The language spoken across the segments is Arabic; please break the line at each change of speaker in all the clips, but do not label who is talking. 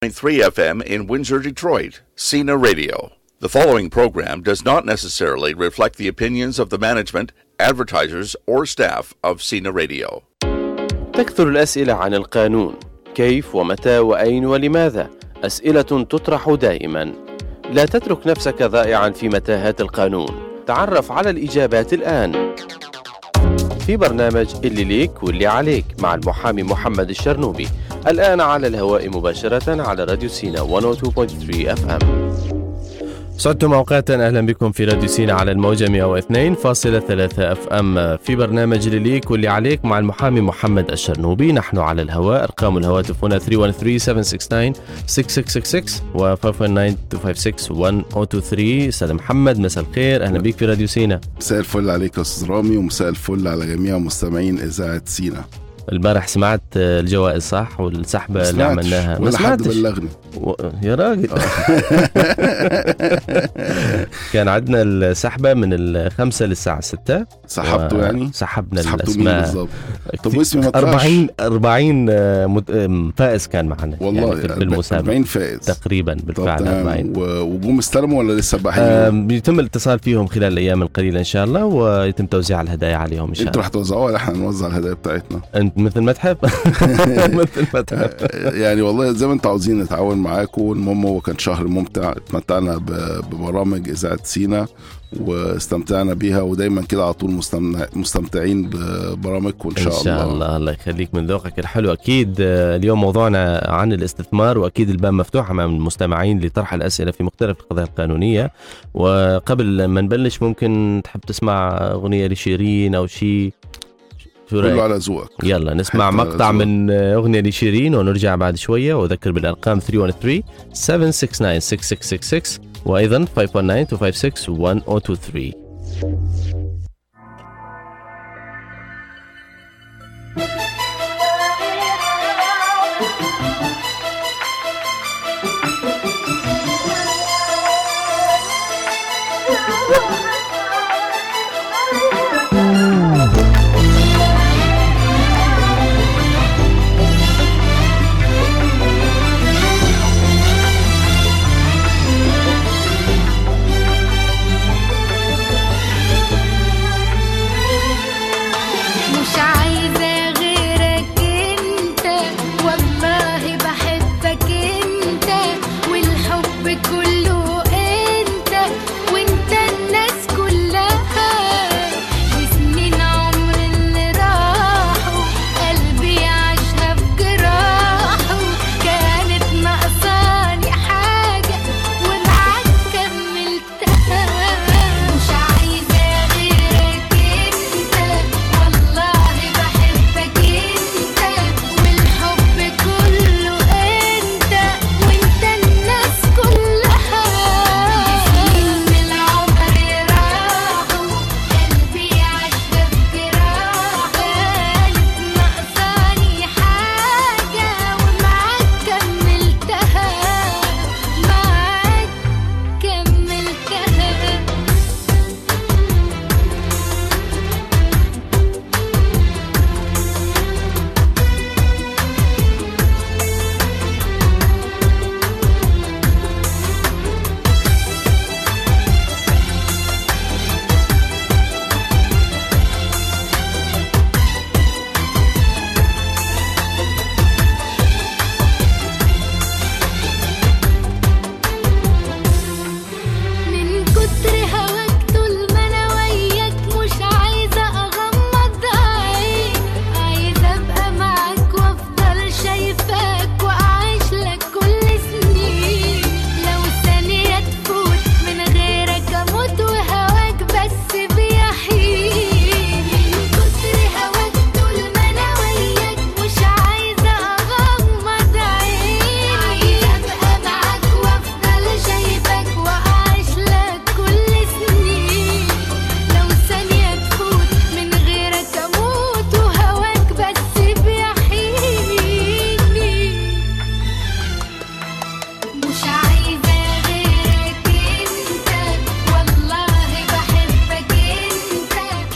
3 FM in Windsor, Detroit, Cena Radio. The following program does not necessarily reflect the opinions of the management, advertisers, or staff of Cena Radio.
تكثر الأسئلة عن القانون، كيف ومتى وأين ولماذا؟ أسئلة تطرح دائما. لا تترك نفسك ضائعا في متاهات القانون، تعرف على الإجابات الآن في برنامج اللي ليك واللي عليك مع المحامي محمد الشرنوبي، الآن على الهواء مباشرة على راديو سينا 102.3 FM. سعدتم أوقاتا، أهلا بكم في راديو سينا على الموجة 102.3 FM في برنامج اللي ليك واللي عليك مع المحامي محمد الشرنوبي. نحن على الهواء، أرقام الهواتف هنا 313-769-6666 و 519-256-1023. أستاذ محمد، مساء الخير، أهلا بك في راديو سينا.
مساء الفل عليك يا أستاذ رامي، ومساء الفل على جميع مستمعين إذاعة سينا.
البارح سمعت الجوائز صح والسحبة اللي عملناها؟
ما سمعتش. بلغني
يا راجل. كان عندنا السحبة من 5 للساعة 6.
سحبته يعني؟
سحبنا الأسماء.
طب اسمي
40 فائز كان معنا
والله يعني
بالمسابقة.
40 فائز
تقريبا بالفعل. 40
وجم استلموا ولا لسه بقى؟
بيتم الاتصال فيهم خلال الأيام القليلة إن شاء الله، ويتم توزيع الهدايا عليهم إن شاء الله.
انتوا رح توزعوها ولا احنا نوزع الهدايا بتاعتنا؟
انت مثل ما تحب. مثل ما تحب.
يعني والله زي ما انتوا عاوزين نتعاون معاكم. المهم هو كان شهر ممتع، اتمتعنا ببرامج إذاعة سينا واستمتعنا بيها، ودايما كده على طول مستمتعين ببرامجكم إن شاء الله.
الله يخليك من ذوقك الحلو. أكيد اليوم موضوعنا عن الاستثمار، وأكيد الباب مفتوح أمام المستمعين لطرح الأسئلة في مختلف القضايا القانونية. وقبل ما نبلش، ممكن تحب تسمع أغنية لشيرين أو شيء؟
كله على ذوقك.
يلا نسمع مقطع من أغنية لشيرين ونرجع بعد شوية. وذكر بالأرقام 313-769-6666 وأيضا 519-256-1023.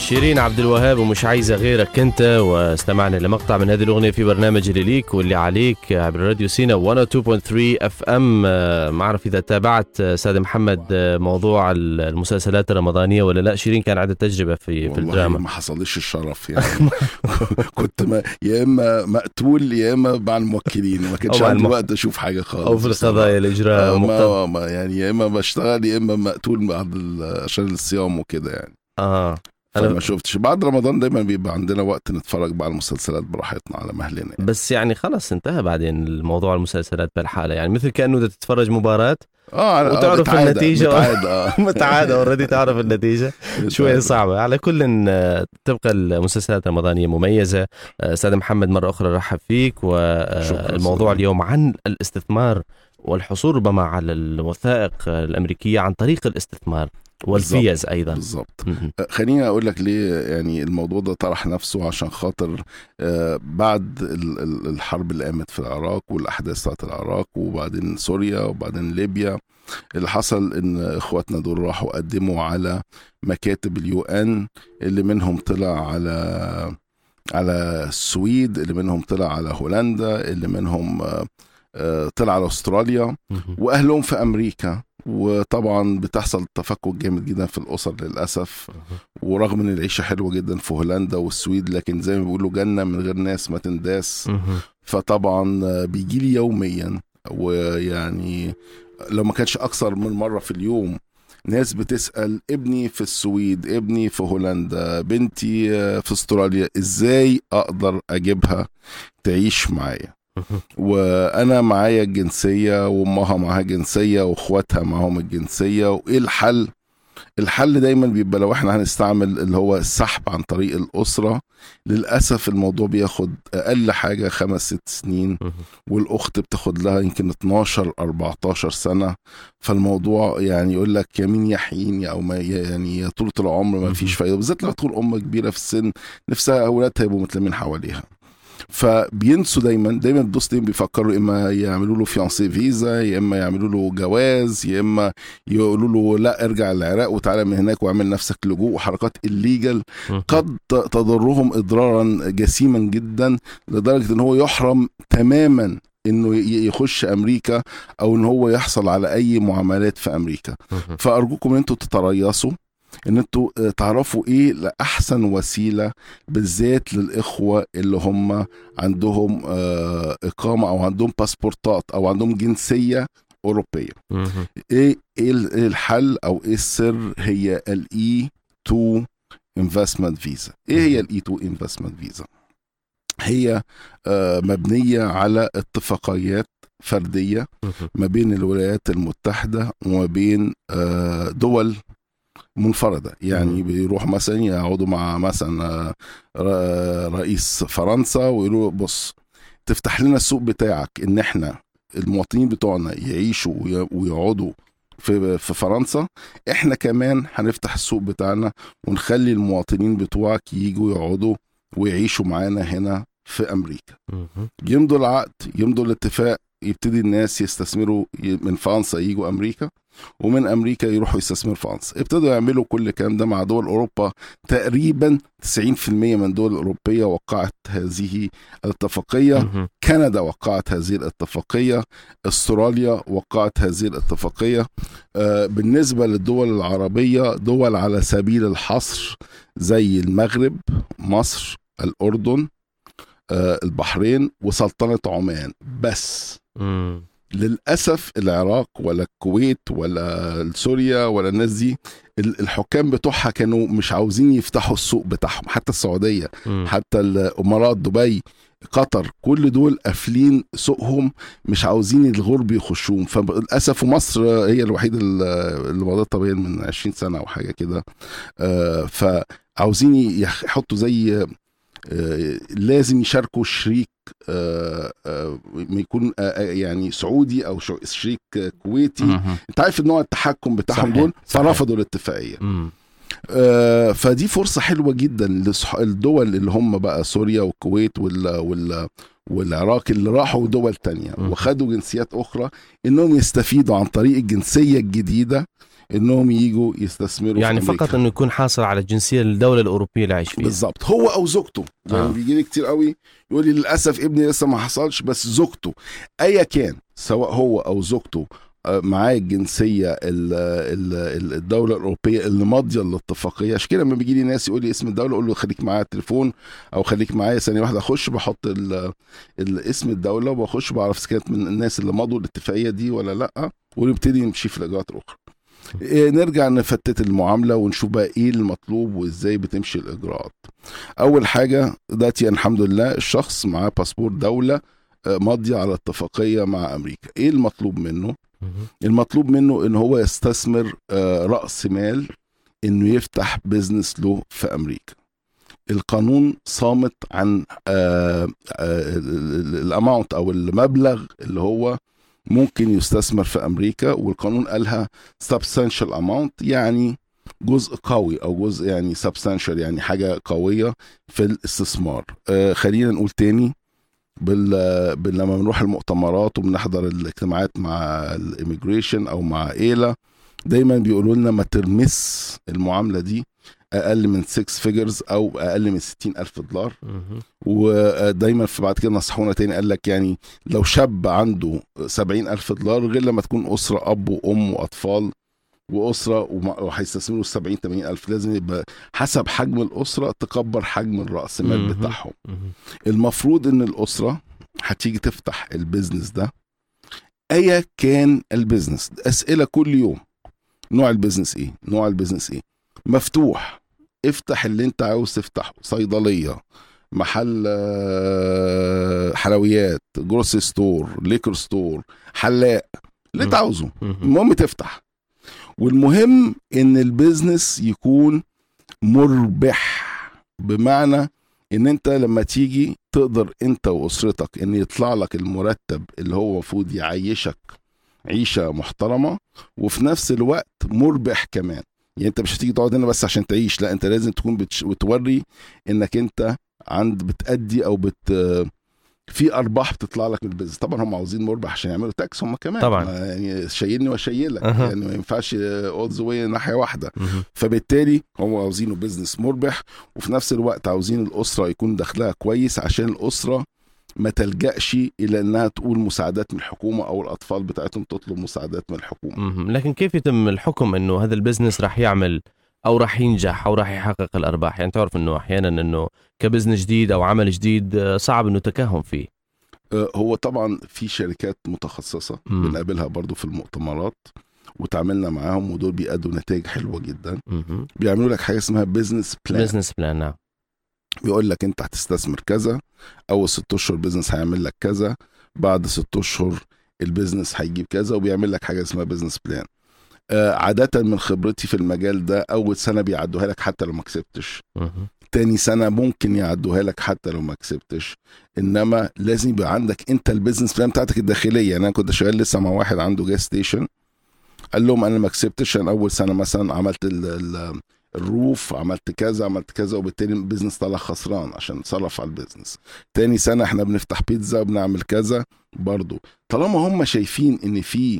شيرين عبد الوهاب ومش عايزة غيرك أنت. واستمعنا لمقطع من هذه الأغنية في برنامج اللي ليك واللي عليك عبر راديو سينا 102.3 FM. ما أعرف إذا تابعت سادة محمد موضوع المسلسلات الرمضانية ولا لا. شيرين كان عندها تجربة في الدراما.
ما حصلش الشرف يعني. كنت يا إما مقتول يا إما مع الموكلين، ما كانش عندي وقت أشوف حاجة خالص.
أو في القضايا الإجراء
يعني يا إما بشتغل يا إما مقتول عشان الصيام وكده يعني. أنا ما شفتش. بعد رمضان دايما بيبقى عندنا وقت نتفرج بقى على المسلسلات براحتنا على مهلنا يعني.
بس يعني خلاص انتهى بعدين الموضوع المسلسلات بالحالة، يعني مثل كأنه تتفرج مباراة وتعرف النتيجة. متعادة وريدي تعرف النتيجة. شوية صعبة. على كل تبقى المسلسلات الرمضانية مميزة. سادة محمد مرة أخرى رحب فيك. والموضوع اليوم عن الاستثمار والحصول ربما على الوثائق الأمريكية عن طريق الاستثمار والفيز أيضا.
بالضبط. خليني أقول لك ليه يعني الموضوع ده طرح نفسه، عشان خاطر بعد الحرب اللي قامت في العراق والأحداث بتاعت العراق وبعدين سوريا وبعدين ليبيا، اللي حصل إن إخواتنا دول راحوا قدموا على مكاتب اليو-ان، اللي منهم طلع على السويد، اللي منهم طلع على هولندا، اللي منهم طلع على أستراليا، وأهلهم في أمريكا. وطبعا بتحصل تفكك جامد جدا في الأسر للأسف. ورغم ان العيشة حلوة جدا في هولندا والسويد، لكن زي ما بيقولوا جنة من غير ناس ما تنداس. فطبعا بيجي لي يوميا، ويعني لو ما كانش أكثر من مرة في اليوم، ناس بتسأل ابني في السويد، ابني في هولندا، بنتي في استراليا، ازاي أقدر أجيبها تعيش معايا؟ وانا معايا الجنسية وامها معاها جنسية واخواتها معاهم الجنسية. وايه الحل؟ الحل دايما بيبقى لو احنا هنستعمل اللي هو السحب عن طريق الأسرة. للأسف الموضوع بياخد أقل حاجة 5-6 سنين، والأخت بتاخد لها يمكن 12-14 سنة. فالموضوع يعني يقول لك يا مين يحييني أو ما يعني يا طولة العمر ما فيش فايدة، بالذات لما تكون أم كبيرة في السن نفسها أولادها يبقوا متلمين حواليها. فبينسوا دايما الدوستين بيفكروا اما يعملوا له فيانسي فيزا، يا اما يعملوا له جواز، يا اما يقولوا له لا ارجع العراق وتعالى من هناك واعمل نفسك لجوء، وحركات الليجل قد تضرهم اضرارا جسيما جدا، لدرجة ان هو يحرم تماما انه يخش امريكا او ان هو يحصل على اي معاملات في امريكا. فارجوكم ان انتوا تتريثوا، ان انتوا تعرفوا ايه لأحسن وسيلة بالذات للإخوة اللي هم عندهم إقامة او عندهم باسبورتات او عندهم جنسية أوروبية. ايه الحل او ايه السر؟ هي الE2 Investment Visa. ايه هي الE2 Investment Visa؟ هي مبنية على اتفاقيات فردية ما بين الولايات المتحدة وما بين دول منفردة. يعني بيروح مثلا يقعدوا مع مثلا رئيس فرنسا ويقولوا بص تفتح لنا السوق بتاعك ان احنا المواطنين بتوعنا يعيشوا ويقعدوا في فرنسا، احنا كمان هنفتح السوق بتاعنا ونخلي المواطنين بتوعك ييجوا يقعدوا ويعيشوا معانا هنا في امريكا. يمضوا العقد، يمضوا الاتفاق، يبتدي الناس يستثمروا من فرنسا ييجوا امريكا، ومن امريكا يروحوا يستثمروا فرنسا. ابتدوا يعملوا كل الكلام ده مع دول اوروبا. تقريبا 90% من الدول الاوروبيه وقعت هذه الاتفاقيه. كندا وقعت هذه الاتفاقيه، استراليا وقعت هذه الاتفاقيه. بالنسبه للدول العربيه، دول على سبيل الحصر زي المغرب، مصر، الاردن، البحرين، وسلطنة عمان بس. للأسف العراق ولا الكويت ولا سوريا ولا الناس دي الحكام بتوعها كانوا مش عاوزين يفتحوا السوق بتاعهم. حتى السعودية، حتى الإمارات، دبي، قطر، كل دول قافلين سوقهم، مش عاوزين الغرب يخشوهم. فللأسف مصر هي الوحيدة اللي مضت طبيعيا من 20 سنة أو حاجة كده. فعاوزين يحطوا زي لازم يشاركوا شريك يكون يعني سعودي او شريك كويتي. انت عارف ان هو التحكم بتاعهم دول، فرفضوا الاتفاقيه. فدي فرصه حلوه جدا للدول اللي هم بقى سوريا والكويت والعراق اللي راحوا دول تانية وخدوا جنسيات اخرى، انهم يستفيدوا عن طريق الجنسيه الجديده انهم ييجوا يستثمروا
يعني
في أمريكا.
فقط انه يكون حاصل على الجنسيه الدوله الاوروبيه اللي عايش فيها.
بالضبط، هو او زوجته. يعني بيجي لي كتير قوي يقول لي للاسف ابني لسه ما حصلش، بس زوجته ايا كان سواء هو او زوجته معاه الجنسيه الدوله الاوروبيه اللي ماضيه الاتفاقيه. عشان كده لما بيجي لي ناس يقول لي اسم الدوله، اقول له خليك معايا التليفون او خليك معايا ثانيه واحده، اخش بحط اسم الدوله وبخش بعرف اذا كانت من الناس اللي مضوا الاتفاقيه دي ولا لا، ونبتدي نمشي في الاجراءات الاخرى. نرجع نفتت المعامله ونشوف بقى ايه المطلوب وازاي بتمشي الاجراءات. اول حاجه دلوقتي الحمد لله الشخص معاه باسبور دوله ماضيه على اتفاقيه مع امريكا. ايه المطلوب منه؟ المطلوب منه ان هو يستثمر رأس مال انه يفتح بيزنس له في امريكا. القانون صامت عن الاماونت او المبلغ اللي هو ممكن يستثمر في امريكا، والقانون قالها substantial amount، يعني جزء قوي او جزء يعني substantial، يعني حاجة قوية في الاستثمار. خلينا نقول تاني، لما بنروح المؤتمرات وبنحضر الاجتماعات مع الاميجريشن او مع عيلة، دايما بيقولوا لنا ما ترمس المعاملة دي اقل من 6 فيجرز او اقل من $60,000. ودايما في بعد كده نصحونا تاني، قال لك يعني لو شاب عنده $70,000 غير لما تكون اسرة اب وام واطفال واسره وهيستثمروا 70-80,000. لازم يبقى حسب حجم الاسره تكبر حجم الراس مال بتاعهم. المفروض ان الاسره هتيجي تفتح البيزنس ده ايا كان البيزنس. اسئله كل يوم، نوع البيزنس ايه، نوع البيزنس ايه، مفتوح افتح اللي انت عاوز تفتحه، صيدليه، محل حلويات، جروسي ستور، ليكر ستور، حلاق، اللي انت عاوزه، المهم تفتح. والمهم ان البيزنس يكون مربح، بمعنى ان انت لما تيجي تقدر انت واسرتك ان يطلع لك المرتب اللي هو المفروض يعيشك عيشة محترمة، وفي نفس الوقت مربح كمان. يعني انت مش هتيجي تقعد هنا بس عشان تعيش، لا انت لازم تكون بتوري انك انت بتأدي او في ارباح بتطلع لك من البيزنس. طبعا هم عاوزين مربح عشان يعملوا تاكس هم كمان
طبعا،
يعني شايلني وشايلك يعني ما ينفعش اول ذا واي ناحيه واحده. فبالتالي هم عاوزينه بيزنس مربح، وفي نفس الوقت عاوزين الاسره يكون دخلها كويس عشان الاسره ما تلجأش الى انها تقول مساعدات من الحكومه او الاطفال بتاعتهم تطلب مساعدات من الحكومه.
لكن كيف يتم الحكم انه هذا البيزنس راح يعمل او راح ينجح او راح يحقق الارباح؟ يعني تعرف انه احيانا انه كبزنس جديد او عمل جديد صعب انه تكهن فيه.
هو طبعا في شركات متخصصه بنقابلها برضو في المؤتمرات وتعاملنا معاهم، ودول بيأدوا نتائج حلوه جدا. بيعملوا لك حاجه اسمها بيزنس بلان.
نعم.
بيقول لك انت هتستثمر كذا، اول 6 اشهر البيزنس هيعمل لك كذا، بعد 6 اشهر البيزنس هيجيب كذا، وبيعمل لك حاجه اسمها بيزنس بلان. عادة من خبرتي في المجال ده، أول سنة بيعدوها لك حتى لو ما كسبتش، تاني سنة ممكن يعدوها لك حتى لو ما كسبتش، إنما لازم يبقى عندك أنت البيزنس بلان بتاعتك الداخلية. يعني أنا كنت شغال لسه مع واحد عنده جاز ستيشن، قال لهم أنا ما كسبتش، أنا أول سنة مثلا عملت الروف، عملت كذا، وبالتالي البيزنس طلع خسران عشان صرف على البيزنس. تاني سنة احنا بنفتح بيتزا وبنعمل كذا برضو. طالما هم شايفين إن في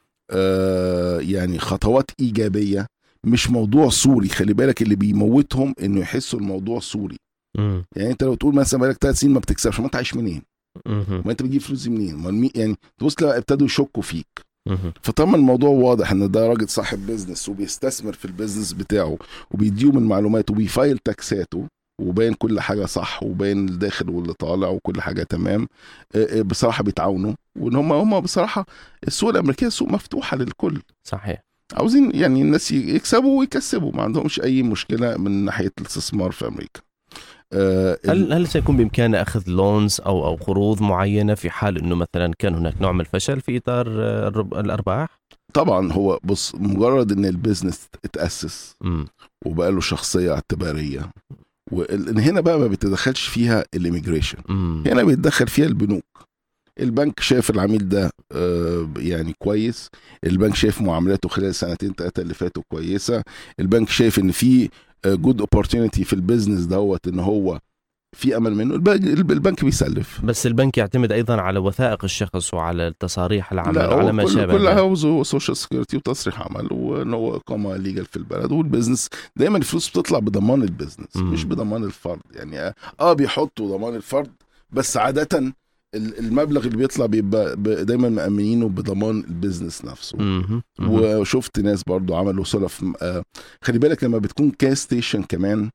يعني خطوات إيجابية، مش موضوع صوري. خلي بالك اللي بيموتهم إنه يحسوا الموضوع صوري. يعني أنت لو تقول مثلا بقالك 3 سنين ما بتكسبش، ما أنت عايش منين؟ ما أنت بتجيب فلوس منين؟ يعني تبص لا ابتدوا يشكوا فيك. فطبعا الموضوع واضح إن ده راجل صاحب بيزنس وبيستثمر في البيزنس بتاعه وبيديهم المعلومات وبيفايل تاكساته وباين كل حاجة صح وباين الداخل واللي طالع وكل حاجة تمام. بصراحة بيتعاونوا، وإن هم بصراحة السوق الأمريكية سوق مفتوحة للكل.
صحيح.
عاوزين يعني الناس يكسبوا ويكسبوا، ما عندهمش أي مشكلة من ناحية الاستثمار في أمريكا.
هل سيكون بإمكانه أخذ لونز أو قروض معينة في حال إنه مثلا كان هناك نوع من الفشل في إطار الأرباح؟
طبعا هو بص، مجرد إن البيزنس اتأسس وبقى له شخصية اعتبارية، وهنا بقى ما بيتدخلش فيها الإيميجريشن، هنا بيتدخل فيها البنوك. البنك شايف العميل ده يعني كويس، البنك شايف معاملاته خلال 2-3 اللي فاتوا كويسة، البنك شايف ان في جود اوبورتيونيتي في البيزنس دوت ان هو في امل منه البنك بيسلف.
بس البنك يعتمد ايضا على وثائق الشخص وعلى التصاريح العمل وعلى ما شابه.
كل عاوزه سوشيال سكيورتي وتصريح عمل وان هو اقامه ليجل في البلد. والبزنس دايما الفلوس بتطلع بضمان البزنس مش بضمان الفرد. يعني بيحطوا ضمان الفرد بس عاده المبلغ اللي بيطلع بيبقى دايما مأمنينه بضمان البيزنس نفسه. وشفت ناس برضو عملوا سلف. خلي بالك لما بتكون كاس ستيشن كمان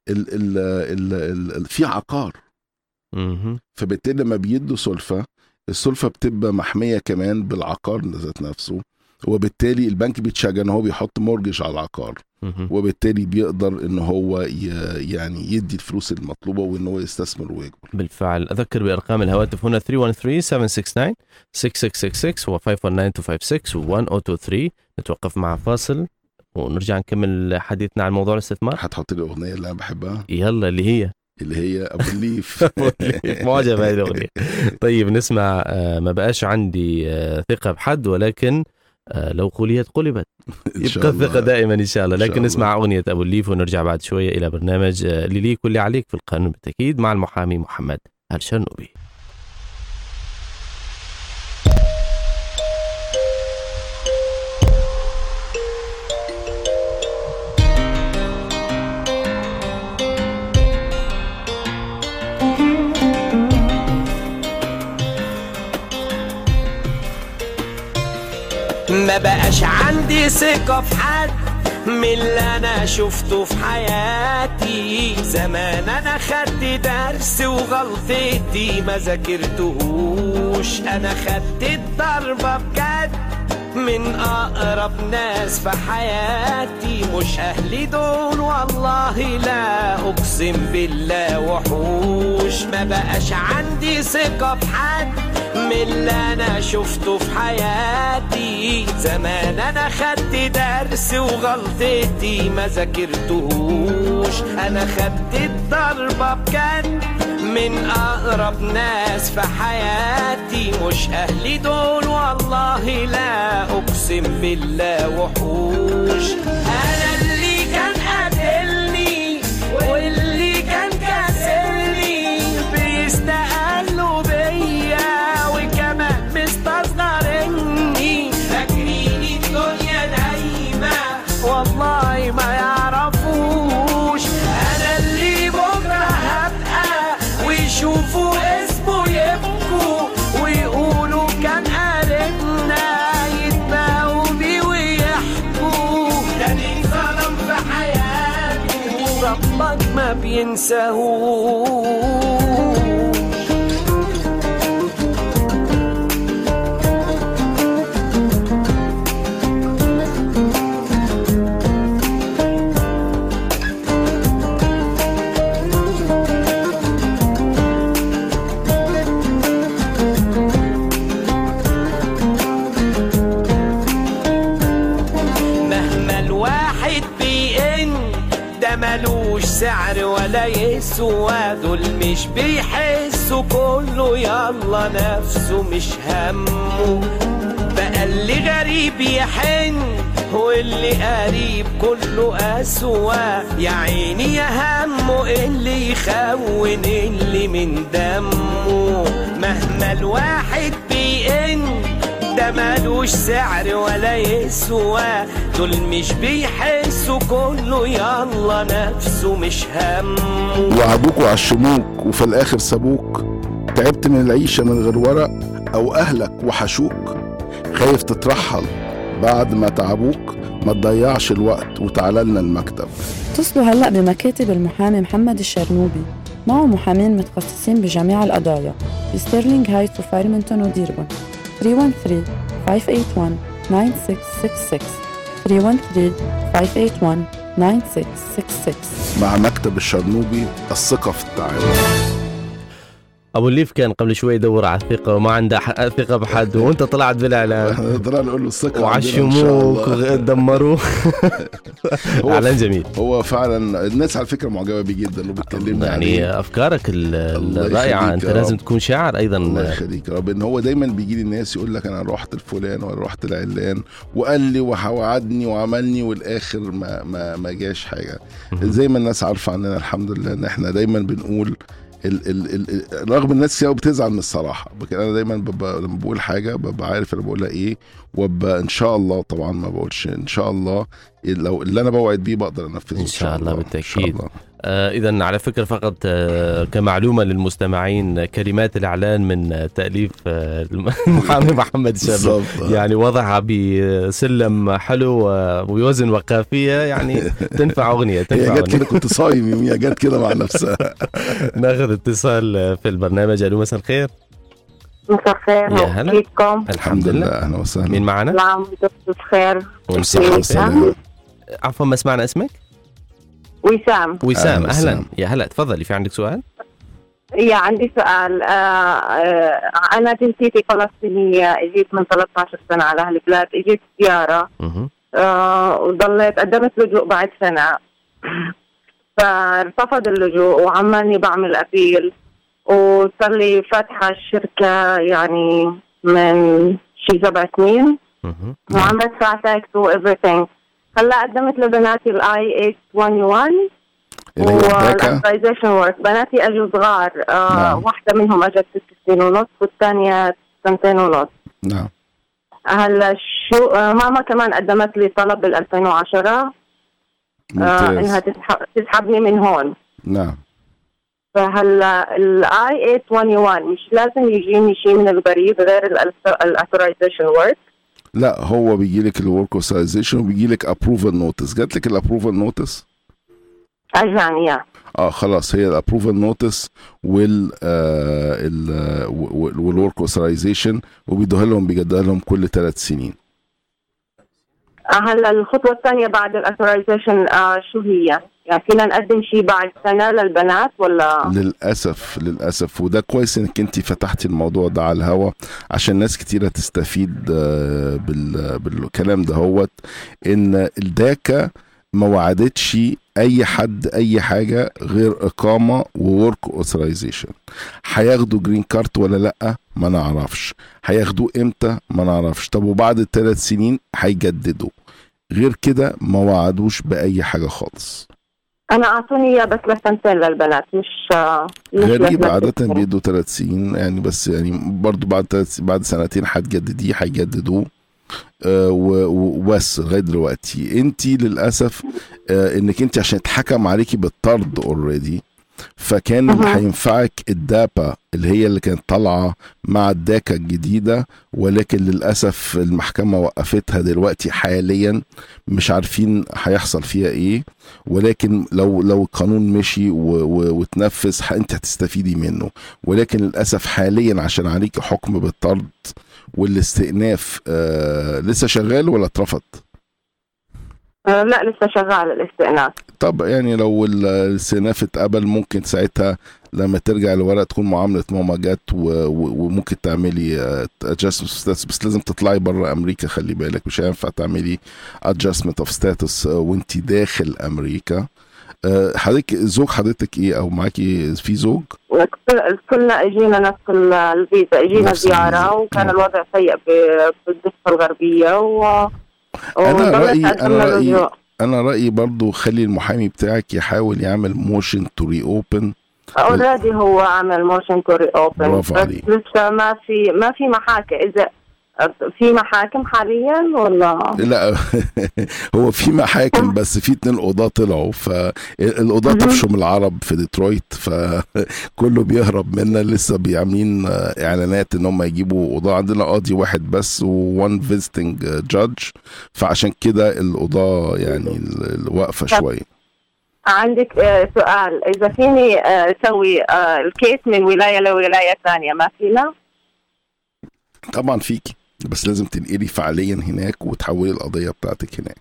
في عقار، فبالتالي لما بيدوا السلفة بتبقى محمية كمان بالعقار ذات نفسه، وبالتالي البنك بيتشجع ان هو بيحط مورجج على العقار، وبالتالي بيقدر ان هو يعني يدي الفلوس المطلوبة وان هو يستثمر ويكبر.
بالفعل. اذكر بارقام الهواتف هنا 313-769-6666 و 519-256 و 1023. نتوقف مع فاصل ونرجع نكمل حديثنا عن موضوع الاستثمار.
هتحط لي الاغنية اللي انا بحبها؟
يلا اللي هي
ابو الليف.
معجب هذه الاغنية. طيب نسمع ما بقاش عندي ثقة بحد ولكن لو قليت قلبت. يبقى الثقة دائما إن شاء الله. لكن نسمع أغنية أبو الليف ونرجع بعد شوية إلى برنامج اللي ليك واللي عليك في القانون بالتأكيد مع المحامي محمد الشرنوبي.
ما بقاش عندي ثقة في حد من اللي أنا شفته في حياتي. زمان أنا خدت درس وغلطتي ما ذاكرتهوش. أنا خدت الضربة بجد من أقرب ناس في حياتي. مش أهلي دول والله لا أقسم بالله وحوش. ما بقاش عندي ثقة في حد من اللي أنا شفته في حياتي. زمان أنا خدت درس وغلطتي ما ذاكرتهوش. أنا خدت الضربة بجد من أقرب ناس في حياتي. مش أهلي دول والله لا أقسم بالله وحوش. أنا اللي كان قاتلني واللي كان كاسرني بيستقلوا بيا وكمان مستصغرني. فاكرين الدنيا نايمة والله ما يعرفوش. أنا اللي بكرة هبقى ويشوفوا اسمه يبكوا ويقولوا كان قاربنا يتباهوا بيه ويحكوا. ده ظلم في حياته ربك ما بينساهوش. ملوش سعر ولا يسوى. دول مش بيحسوا كله يلا نفسه مش همه. بقى اللي غريب يحن واللي قريب كله أسوى. يا عيني يا همه اللي يخون اللي من دمه. مهما الواحد بيئن ده مالوش سعر ولا يسوى. دول مش بيحسوا كله يلا نفسه مش همه.
وعبوك وعشموك وفي الاخر سابوك. تعبت من العيشة من غير ورق او اهلك وحشوك. خايف تترحل بعد ما تعبوك. ما تضيعش الوقت وتعالى لنا المكتب.
اتصلوا هلأ بمكاتب المحامي محمد الشرنوبي. معه محامين متخصصين بجميع القضايا في ستيرلينغ هايتس وفارمنتون وديربون. 313-581-9666 313-581-9666.
مع مكتب الشرنوبي الثقة في التعامل.
أبو الليف كان قبل شوي يدور على الثقة وما عنده ثقة بحد وانت طلعت بالإعلان.
طلع نقول له الثقة
وعشموك ودمروه. إعلان جميل.
هو فعلا الناس على فكرة معجبة بيه جدا وبتكلمنا
يعني أفكارك الرائعة. أنت لازم تكون شاعر أيضا.
الله يخليك رب. إن هو دايما بيجي لي الناس يقول لك أنا رحت الفلان ولا رحت العلان وقال لي وعدني وعملني والآخر ما جاش حاجة. زي ما الناس عارفة عننا الحمد لله إن إحنا دايما بنقول رغم الناس كتير بتزعل من الصراحه، لكن انا دايما لما بقول حاجه ببقى عارف انا بقولها ايه، وابقى ان شاء الله، طبعا ما بقولش ان شاء الله، لو اللي انا بوعد بيه بقدر انفذه
ان شاء الله بالتاكيد. اذا على فكره فقط كمعلومه للمستمعين، كلمات الاعلان من تاليف المحامي محمد الشرنوبي، يعني وضعها بسلم حلو وبوزن وقافيه، يعني تنفع اغنيه.
هي جت كده، كنت صايم يوميها، جت كده مع نفسها.
ناخذ اتصال في البرنامج. الو، مساء الخير.
مساء الخير،
يا هلا.
كيفكم؟
الحمد لله. اهلا وسهلا.
مين معنا؟
نعم بخير.
وسام.
عفوا ما سمعنا اسمك. وسام. اهلا، يا هلا، تفضلي، في عندك سؤال؟
عندي سؤال. انا جنسيتي فلسطينية، اجيت من 13 سنة على هالبلاد، اجيت زيارة وضليت قدمت لجوء بعد سنة، فارتفض اللجوء وعماني بعمل أبيل، وصار لي فاتحة الشركة يعني من شي 7 سنين، وعم بدفع تاكس و everything. هلا قدمت لبناتي الاي 821 والأوثرايزيشن ورك. بناتي اجوا صغار، واحدة منهم اجت 6 سنين ونص والثانية 2 سنين ونص.
نعم.
هلا شو ماما كمان قدمت لي طلب بال 2010 انها تسحبني من هون.
نعم.
فهلا الاي 821 مش لازم يجيني شيء من البريد غير الاوثرايزيشن ورك؟ لا،
هو بيجي لك الورك اوثرايزيشن وبيجي لك ابروفال نوتس. جات لك الابروفال نوتس؟
اجاني
خلاص، هي الابروفال نوتس والورك اوثرايزيشن، وبيدوها لهم، بيجدها لهم كل 3 سنين.
هلا الخطوه الثانيه بعد الاوثرايزيشن شو هي؟ يعني فينا نقدم شيء بعد سنه للبنات ولا؟
للاسف، وده كويس انك انت فتحتي الموضوع ده على الهوا عشان ناس كتيره تستفيد بالكلام ده. هوت ان الداكا ما وعدتش اي حد اي حاجه غير اقامه وورك اوثرايزيشن. هياخدوا جرين كارت ولا لا ما نعرفش، هياخدوه امتى ما نعرفش. طب وبعد 3 سنين هيجددوا، غير كده ما وعدوش باي حاجه خالص.
انا اعطوني اياه بس لسنتين للبنات، مش
غريب. عاده بيدوا 3 سنين يعني، بس يعني برضو بعد سنتين هتجدديه، هيجددوه وبس. لغايه دلوقتي انت للاسف انك انت عشان اتحكم عليكي بالطرد اوريدي، فكان هينفعك الدابا اللي كانت طالعه مع الداكا الجديده، ولكن للاسف المحكمه وقفتها دلوقتي حاليا، مش عارفين هيحصل فيها ايه. ولكن لو القانون مشي وتنفذ انت هتستفيدي منه. ولكن للاسف حاليا عشان عليك حكم بالطرد والاستئناف لسه شغال ولا اترفض؟
لا لسه شغال الاستئناف.
طب يعني لو الاستئناف اتقبل، ممكن ساعتها لما ترجع الورق تكون معاملة ماما جت، وممكن تعملي adjustment of status، بس لازم تطلعي بره أمريكا. خلي بالك مش هينفع تعملي adjustment of status وانتي داخل أمريكا. زوج حضرتك ايه، او معاكي في زوج؟
كلنا اجينا نفس الفيزا، اجينا زيارة وكان الوضع سيء بالضفة الغربية
انا رأيي برضو خلي المحامي بتاعك يحاول يعمل موشن تو ري اوبن.
اوريدي هو عمل موشن تو ري اوبن،
برافو عليك.
لسه ما في محاكم. اذا في محاكم حاليا ولا
لا؟ هو في محاكم، بس في 2 قضاة طلعوا، فالقضاة طفشوا من العرب في ديترويت، فكله بيهرب منا. لسه بيعملين اعلانات ان هم يجيبوا قضاة. عندنا قاضي واحد بس و1 visiting judge، فعشان كده القضاة يعني واقفة شوية.
عندك سؤال، اذا فيني اسوي الكيس من ولاية لولاية ثانية ما فينا؟
طبعا فيكي، بس لازم تنقلي فعليا هناك وتحولي القضية بتاعتك هناك.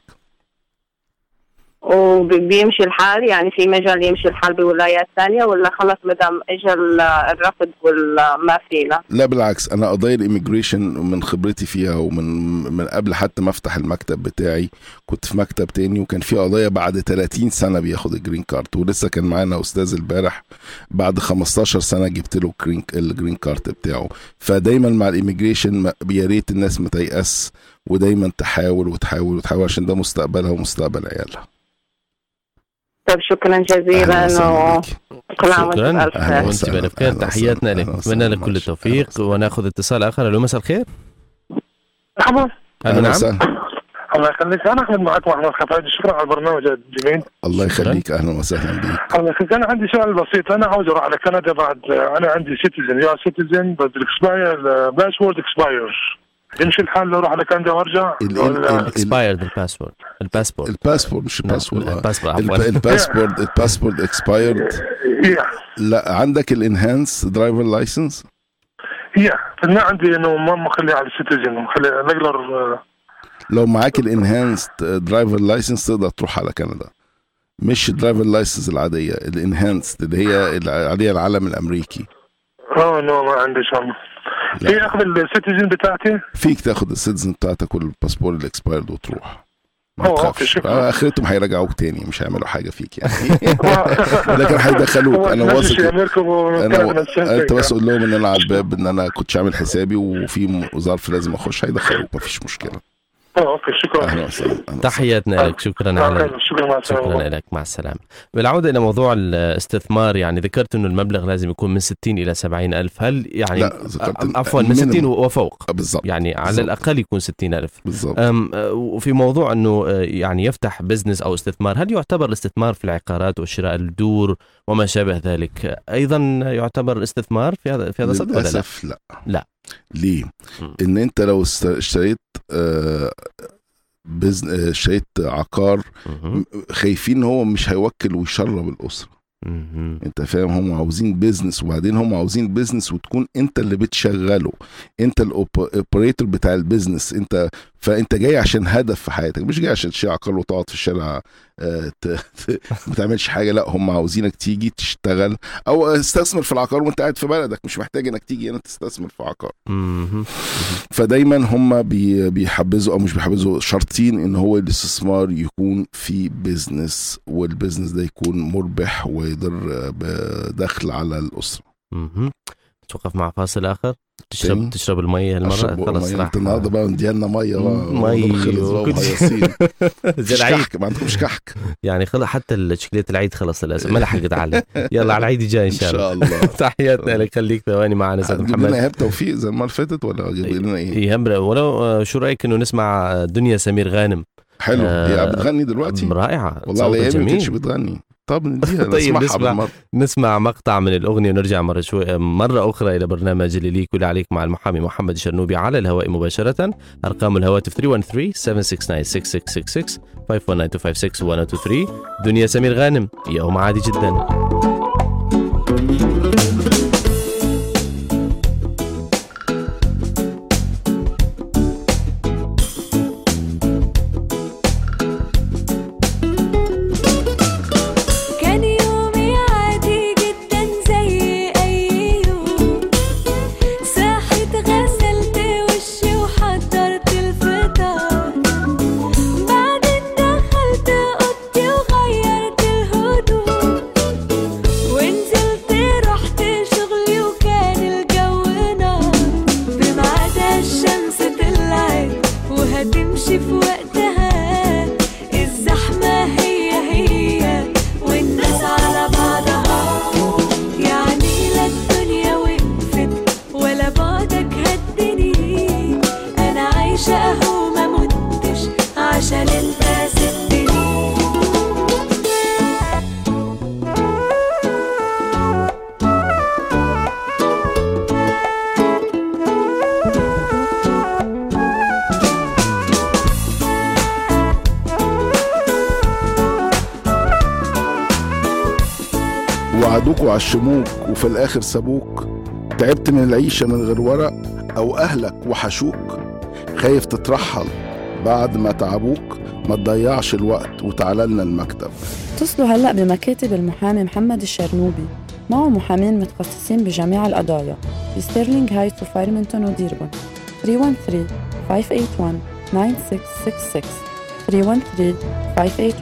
وبيمشي الحال يعني، في مجال يمشي الحال بولايات ثانية ولا خلاص مدام اجى الرفض وما فينا؟
لا بالعكس، انا قضايا الاميجريشن من خبرتي فيها ومن قبل حتى ما افتح المكتب بتاعي كنت في مكتب تاني، وكان في قضايا بعد 30 سنة بياخد الجرين كارت. ولسه كان معانا استاذ البارح بعد 15 سنة جبت له الجرين كارت بتاعه. فدايما مع الاميجريشن يا ريت الناس ما تيأس، ودايما تحاول وتحاول وتحاول، عشان ده مستقبلها ومستقبل عيالها.
طيب شكرا جزيلا، كل عام
شكرا،
وانتم بألف خير.
وانت بألف خير. تحياتنا لك، نتمنى لك كل التوفيق. وناخذ اتصال آخر. ألو، مساء الخير.
مرحبا.
نعم.
الله يخليك، أنا أحمد معك محمد خفاجي. شكرا على البرنامج الجميل.
الله يخليك، أهلا وسهلا بك.
الله يخليك. أنا عندي سؤال بسيط. أنا عاوز أروح على كندا بعد، أنا عندي سيتيزن يا سيتيزن بس الإكسباير باسورد إكسباير. يمشي الحال لو أروح على كندا وأرجع؟
إكسبايرد الباسبورت مش الباسورد.
الباسبورت إكسبايرد. لا، عندك الانهانس درايفر لايسنس؟
ما عندي إنه ما مخليه على السيتيزن، مخليه ريجولر.
لو معاك الانهانس درايفر لايسنس تقدر تروح على كندا. مش الدرايفر لايسنس العادية، الانهانس اللي هي عليها العلم الأمريكي.
نو ما عندي شغل. في اخذ السيتيزن بتاعتي؟
فيك تاخذ السيتيزن بتاعتك والباسبور الاكسبايرد وتروح. ما تخافش، اخرتهم هيرجعوك تاني، مش هيعملوا حاجه فيك يعني. لكن هيدخلوك. انا واثق انت بس قول لهم ان انا على الباب، ان انا كنتش عامل حسابي وفي ظرف لازم اخش، هيدخلوك مفيش مشكله.
اوكي، شكرا.
تحياتنا لك. شكرا لك. مع السلامه. بالعوده الى موضوع الاستثمار، يعني ذكرت انه المبلغ لازم يكون من 60 الى 70 ألف. هل يعني عفوا من 60 وفوق
بالضبط،
يعني على الاقل يكون 60 ألف
بالضبط.
وفي موضوع انه يعني يفتح بزنس او استثمار، هل يعتبر الاستثمار في العقارات وشراء الدور وما شابه ذلك ايضا يعتبر استثمار في هذا الصدد ولا لا؟
للأسف لا. ليه؟ ان انت لو اشتريت اشتريت عقار، خايفين هو مش هيوكل ويشرب الأسرة. انت فاهم؟ هم عاوزين بيزنس، وبعدين هم عاوزين بيزنس وتكون انت اللي بتشغله، انت الاوبريتور بتاع البيزنس. فانت جاي عشان هدف في حياتك، مش جاي عشان تشتري عقار وتقعد في الشارع ما تعملش حاجه. لا، هم عاوزينك تيجي تشتغل او تستثمر في العقار وانت قاعد في بلدك، مش محتاج انك تيجي هنا تستثمر في عقار. فدايما هم بيحبذوا او مش بيحبذوا، شرطين ان هو الاستثمار يكون في بيزنس، والبيزنس ده يكون مربح ويقدر بدخل على الاسره.
توقف مع فاصل آخر. تشرب المية هالمرة. خلاص راح
النهارده بقى ندينا مية زي العيد. ما عندكمش كحك
يعني خلص، حتى الشكلية العيد خلص للأسف، ما لحقت على. يلا على العيد جاي إن شاء الله. تحياتنا لك، خليك ثواني معنا سيد محمد.
جبنا إيهاب توفيق زي المرة اللي فاتت ولا جبنا إيه؟
إيهاب، ولو شو رأيك إنه نسمع دنيا سمير غانم؟
حلو. هي بتغني دلوقتي
رائعة
والله، على أيام ما كانتش بتغني. طب نديها.
طيب نسمع مقطع من الأغنية ونرجع مرة أخرى إلى برنامج اللي ليك واللي عليك مع المحامي محمد الشرنوبي على الهواء مباشرة. أرقام الهواتف 313-769-6666 519-256-1023. دنيا سمير غانم، يوم عادي جدا.
وعدوك وعشموك وفي الآخر سابوك. تعبت من العيشة من غير ورق، أو أهلك وحشوك. خايف تترحل بعد ما تعبوك. ما تضيعش الوقت وتعالى لنا المكتب.
اتصلوا هلأ بمكاتب المحامي محمد الشرنوبي، معه محامين متخصصين بجميع القضايا بستيرلينغ هايتس وفايرمنتون وديربون. 313-581-9666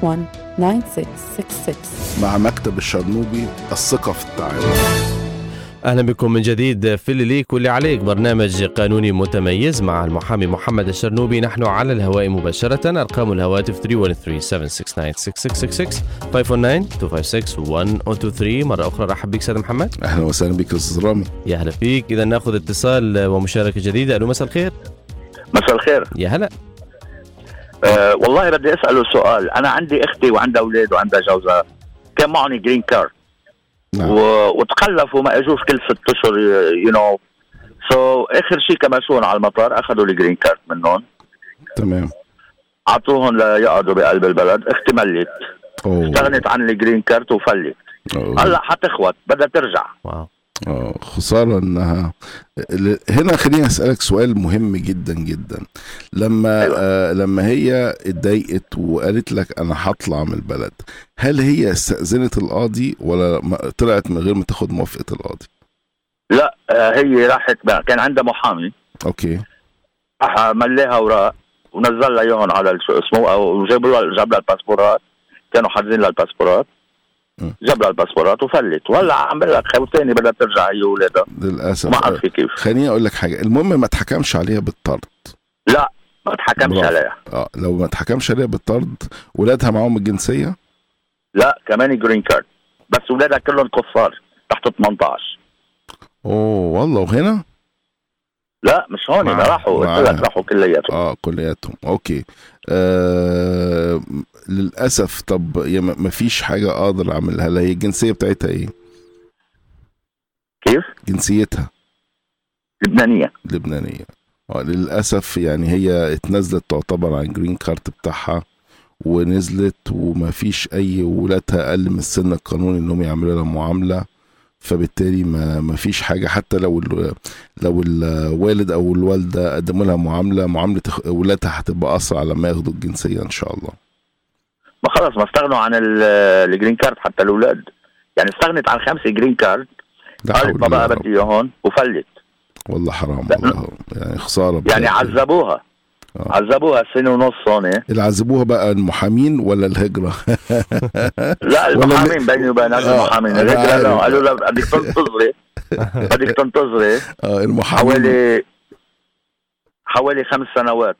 313-581-9666.
مع مكتب الشرنوبي، الثقة في التعامل.
أهلا بكم من جديد في اللي ليك واللي عليك، برنامج قانوني متميز مع المحامي محمد الشرنوبي. نحن على الهواء مباشرة. أرقام الهواتف 313-769-6666 519-256-1023. مرة أخرى رحب بك سيد محمد.
أهلا وسهلا بك أستاذ رامي.
يا هلا فيك. إذا نأخذ اتصال ومشاركة جديدة. ألو مساء الخير.
مساء الخير.
يا هلا.
والله بدي أسأله سؤال. أنا عندي أختي وعندها أولاد وعندها جوزها كان معهم جرين كارد. نعم. وتخلفوا ما اجوش كل 6 اشهر اخر شيء كمشون على المطار اخذوا الجرين كارد منهم.
تمام.
اعطوهم ليقعدوا بقلب البلد. اختي ملت استغنت عن الجرين كارد وفلت. هلا حتخوت بدها ترجع.
واو.
خسارة انها هنا. خليني اسألك سؤال مهم جدا جدا. لما هي اتضايقت وقالت لك انا هطلع من البلد، هل هي استأذنت القاضي ولا طلعت من غير ما تاخد موافقة القاضي؟
لا، هي راحت كان عندها محامي.
اوكي.
ملاها اوراق ونزل لها اياهم على شو اسمه، او جاب لها الباسبورات. كانوا حاجزين لها الباسبورات. جاب لها الباسبورات وفلت، وهلا عم لك خوتاني بدها ترجع هي واولادها
للاسف.
ما عرفت كيف.
خليني اقول لك حاجه، المهم ما تحكمش عليها بالطرد.
لا ما تحكمش عليها.
لو ما تحكمش عليها بالطرد، ولادها معاهم الجنسيه؟
لا كمان جرين كارد، بس ولادها كلهم كفار تحت 18.
اوه والله. وهنا
لا مش هون، ما راحوا راحوا كلياتهم.
كلياتهم. اوكي. للاسف. طب ما فيش حاجه اقدر اعملها لها. هي الجنسيه بتاعتها ايه؟
كيف
جنسيتها؟
لبنانيه.
للاسف يعني هي اتنزلت تعتبر عن جرين كارت بتاعها ونزلت، وما فيش اي ولادها اقل من السن القانوني انهم يعملوا لها معامله، فبالتالي ما فيش حاجه. حتى لو الوالد او الوالده قدموا لها معامله ولادها هتبقى اسرع لما ياخدوا الجنسيه ان شاء الله.
ما خلص ما استغنوا عن الجرين كارد حتى الاولاد. يعني استغنت عن 5 جرين كارد. قالت ما بقى بدي اياهم وفلت.
والله حرام والله. يعني خساره.
يعني عذبوها. عذبوها 1.5 سنة هون. اللي
عذبوها بقى المحامين ولا الهجرة؟
لا المحامين بيني وبين المحامين. الهجرة لا، قالوا لا بدك تنتظري
المحامين
حوالي 5 سنوات.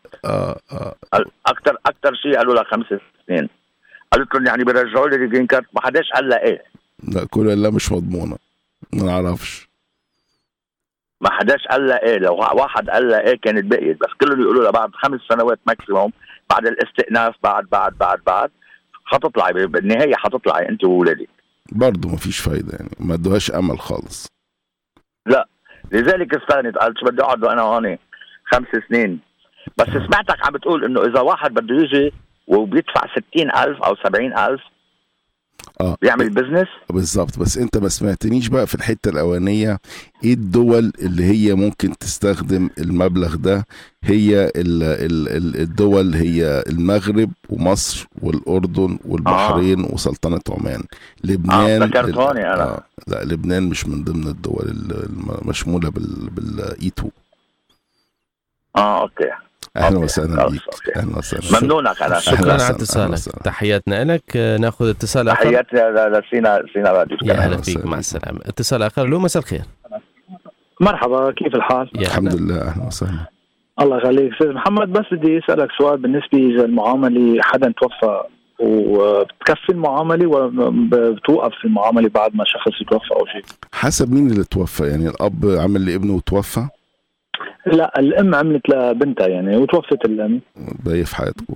اكثر شيء قالوا لها 5 سنين. قالت لهم يعني بيرجعوا لي الجرين كارد. ما حداش قال لها ايه.
لا كل لا مش مضمونة، ما نعرفش.
ما حداش قال لها ايه. لو واحد قال لها ايه كانت بقيت، بس كلهم يقولوا لها بعد 5 سنوات ماكسيموم، بعد الاستئناف، بعد حتطلعي بالنهايه، حتطلعي انت وولادك.
برضه ما فيش فايده يعني، ما ادوهاش امل خالص.
لا لذلك استغنت. قالت شو بدي اقعد انا هون 5 سنين. بس سمعتك عم بتقول انه اذا واحد بده يجي وبيدفع 60,000 او 70,000 بيعمل بزنس.
بالظبط. بس انت ما سمعتنيش بقى في الحته الاولانيه. ايه الدول اللي هي ممكن تستخدم المبلغ ده؟ هي الدول هي المغرب ومصر والاردن والبحرين وسلطنه عمان. لبنان
ذكرتوني انا.
لا لبنان مش من ضمن الدول المشموله بالايتو.
اوكي.
اهلا وسهلا بيك. اهلا وسهلا.
ممنونك على
شكرا على اتصالك. تحياتنا لك. ناخذ اتصال اخر.
تحياتي لسينا راديو.
يا هلا فيك. مع السلامه. اتصال اخر. لو مساء الخير.
مرحبا، كيف الحال؟
الحمد لله. اهلا وسهلا.
الله يخليك استاذ محمد. بس بدي اسالك سؤال بالنسبه اذا المعامله حدا توفى وبتكفي المعامله ولا بتوقف المعامله بعد ما شخص يتوفى او شيء؟
حسب مين اللي توفى. يعني الاب عمل لابنه وتوفى؟
لا الام عملت لبنتها يعني وتوفت الام.
باقي في حياتكم.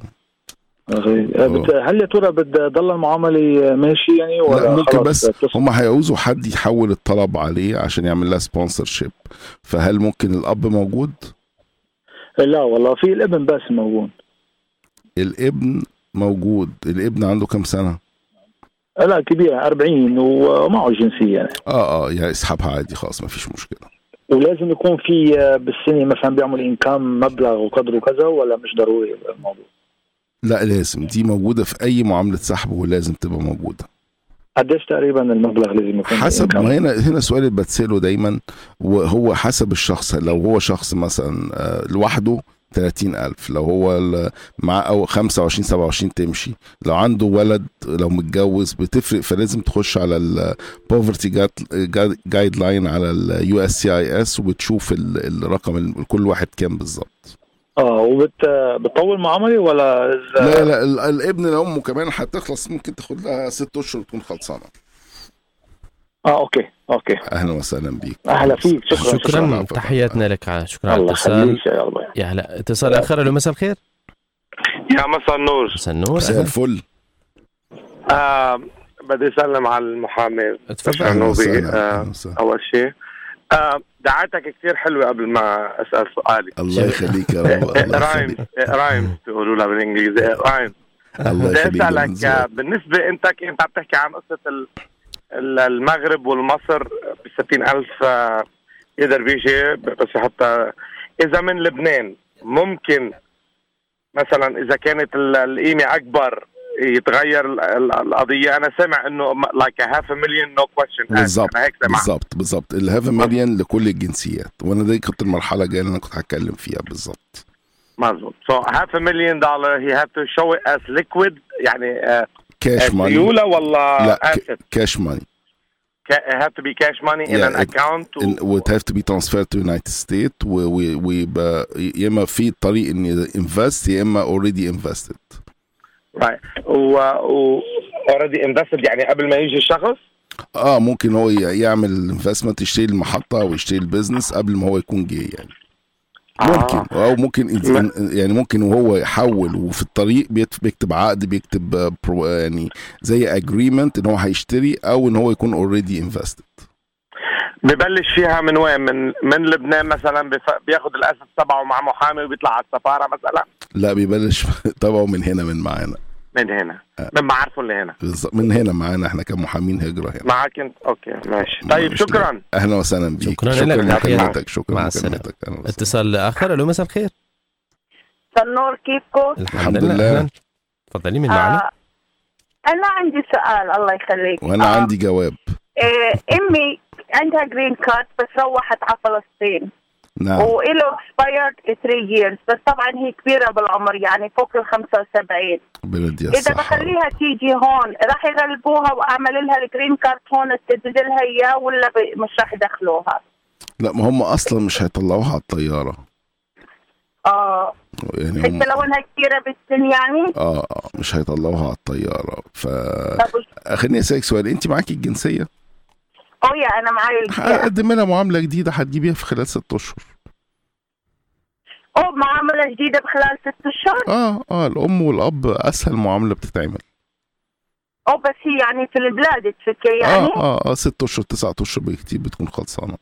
هل يا ترى بتضل المعامله ماشي يعني ولا
لا ممكن بس هم هيعوزوا حد يحول الطلب عليه عشان يعمل لها سبونسرشيب. فهل ممكن الاب موجود؟
لا والله في الابن بس موجود.
الابن موجود. الابن عنده كم سنه؟
لا كبير 40 ومعه جنسيه يعني.
يعني اسحبها عادي خلاص ما فيش مشكله.
ولازم يكون في بالسنه مثلا بيعمل انكام مبلغ وقدره كذا ولا مش ضروري الموضوع؟
لا لازم. دي موجوده في اي معامله سحب ولازم تبقى موجوده.
قديش تقريبا المبلغ لازم يكون؟
حسب. ما هنا السؤال اللي بتساله دايما وهو حسب الشخص. لو هو شخص مثلا لوحده 30,000. لو هو مع أو 25 27 تمشي. لو عنده ولد، لو متجوز بتفرق، فلازم تخش على البوفرتي جايد لاين على USCIS وبتشوف الرقم كل واحد كام بالظبط.
وبتطول معاملي ولا؟
لا الابن لأمه كمان هتخلص، ممكن تاخد لها 6 أشهر وتكون خلصانة.
اوكي
اهلا وسهلا بيك.
اهلا فيك.
شكرا تحياتنا لك. شكرا على الاتصال. يا هلا. اتصال اخر. له مساء الخير.
يا مساء النور.
مساء الفل.
بدي اسلم على المحامي
الشرنوبي.
اول شيء دعاتك كثير حلوه قبل ما اسال سؤالي.
الله يخليك يا رب.
رايم تقولوا لها بالانجليزي رايم.
بدي
اسالك بالنسبه انت عم تحكي عن قصه المغرب والمصر ب 60,000 يقدر بيجي، بس حتى إذا من لبنان ممكن مثلا إذا كانت القيمة أكبر يتغير القضية. أنا سمع إنه like $500,000 no question.
بالضبط $500,000 لكل الجنسيات، وأنا دي كنت المرحلة الجاية اللي أنا كنت هتكلم فيها بالضبط.
مظبوط. so $500,000 he have to show it as liquid يعني
cash money.
سيولة ولا asset؟
cash money.
It have to be cash money in an account.
Would have to be transferred to United States. ويبقى يا إما في طريق إن invest يا إما already invested.
Right. already invested يعني قبل ما يجي الشخص.
ممكن هو يعمل investment، يشتري المحطة أو يشتري البيزنس قبل ما هو يكون جاي يعني. ممكن أو ممكن يعني ممكن وهو يحول وفي الطريق بيكتب عقد، بيكتب يعني زي agreement إن هو هيشتري أو إن هو يكون already invested.
ببلش فيها من وين؟ من لبنان مثلا بياخد الأسد تبعه مع محامي وبيطلع على السفارة مثلا؟
لا بيبلش تبعه من هنا، من معانا.
من هنا من معارفه اللي هنا.
من هنا معانا احنا كمحامين هجرة هنا.
معاك انت. اوكي ماشي. طيب شكرا.
اهلا وسهلا بيك.
شكرا لك.
شكرا
مع السلامة. اتصال اخر. له مساء الخير.
النور كيفكم؟
الحمد لله.
تفضلي من معنا.
انا عندي سؤال الله يخليك.
وانا عندي جواب.
امي عندها جرين كارد بس روحت على فلسطين.
نعم.
وإله expired 3 years، بس طبعا هي كبيرة بالعمر يعني فوق 75. إذا بخليها تيجي هون راح يغلبوها وأعمل لها الجرين كارد هون استدد لها إياه ولا مش راح يدخلوها؟
لا ما هم أصلا مش هيطلعوها على الطيارة.
يعني حتى لو انها كثيرة بالسن يعني؟
مش هيطلعوها على الطيارة. خليني أسألك سؤال، أنت معاكي الجنسية؟
يا أنا معايا الجنسية.
هقدم لها معاملة جديدة هتجيبيها في خلال 6 أشهر.
معاملة جديدة بخلال 6 أشهر؟
الأم والأب أسهل معاملة بتتعمل.
بس هي يعني في البلاد تفكر يعني؟
6 أشهر 9 أشهر بكتير بتكون خلصانة.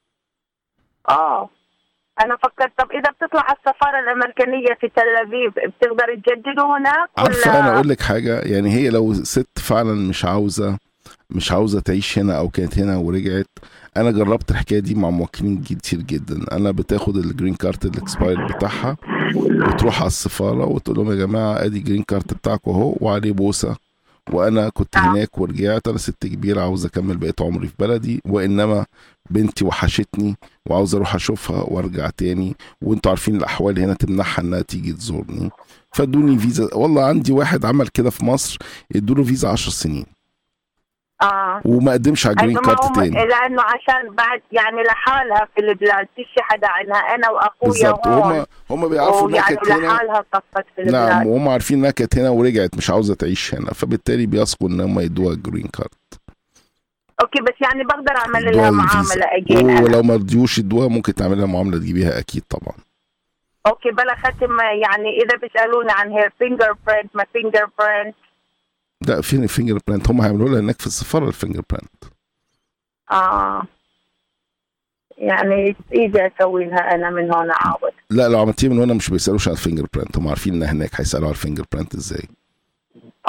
أنا فكرت طب إذا بتطلع على السفارة الأمريكية في تل أبيب بتقدر تجدده هناك ولا؟
عارفة أنا أقول لك حاجة، يعني هي لو ست فعلا مش عاوزة تعيش هنا أو كانت هنا ورجعت. أنا جربت الحكاية دي مع موكلين كتير جدا. أنا بتاخد الجرين كارت الاكسباير بتاعها وتروح على السفارة وتقول لهم يا جماعة أدي جرين كارت بتاعكم أهو وعليه بوسة، وأنا كنت هناك ورجعت، أنا ست كبيرة عاوزة أكمل بقية عمري في بلدي، وإنما بنتي وحشتني وعاوزة أروح أشوفها وأرجع تاني، وأنتوا عارفين الأحوال هنا تمنعها إنها تيجي تزورني، فادوني فيزا. والله عندي واحد عمل كده في مصر، يدوله فيزا 10 سنين وما قدمش على جرين كارت تاني،
لانه عشان بعد يعني لحالها في البلاد فيش حدا عنها، انا واخويا
بالظبط. هم بيعرفوا انها كانت هنا
لحالها طفت في البلاد.
نعم، وهم عارفين انها كانت هنا ورجعت مش عاوزه تعيش هنا، فبالتالي بيثقوا ان هم يدوها جرين كارت.
اوكي، بس يعني بقدر اعمل لها معامله اجين،
ولو ما رضيوش يدوها ممكن تعمل لها معامله تجيبيها اكيد طبعا.
اوكي، بلا ختم. يعني اذا بيسالوني عن هير فينجر برينت، ما فينجر برينت
لا، فين الفينجر برينت؟ هم هيعملوا لها هناك في السفاره الفينجر برينت.
يعني اذا اسوي لها انا من هون عاود؟
لا، لو عملتيه من هنا مش بيسالوش على الفينجر برينت، هم عارفين ان هناك هيسالوا على الفينجر برينت ازاي.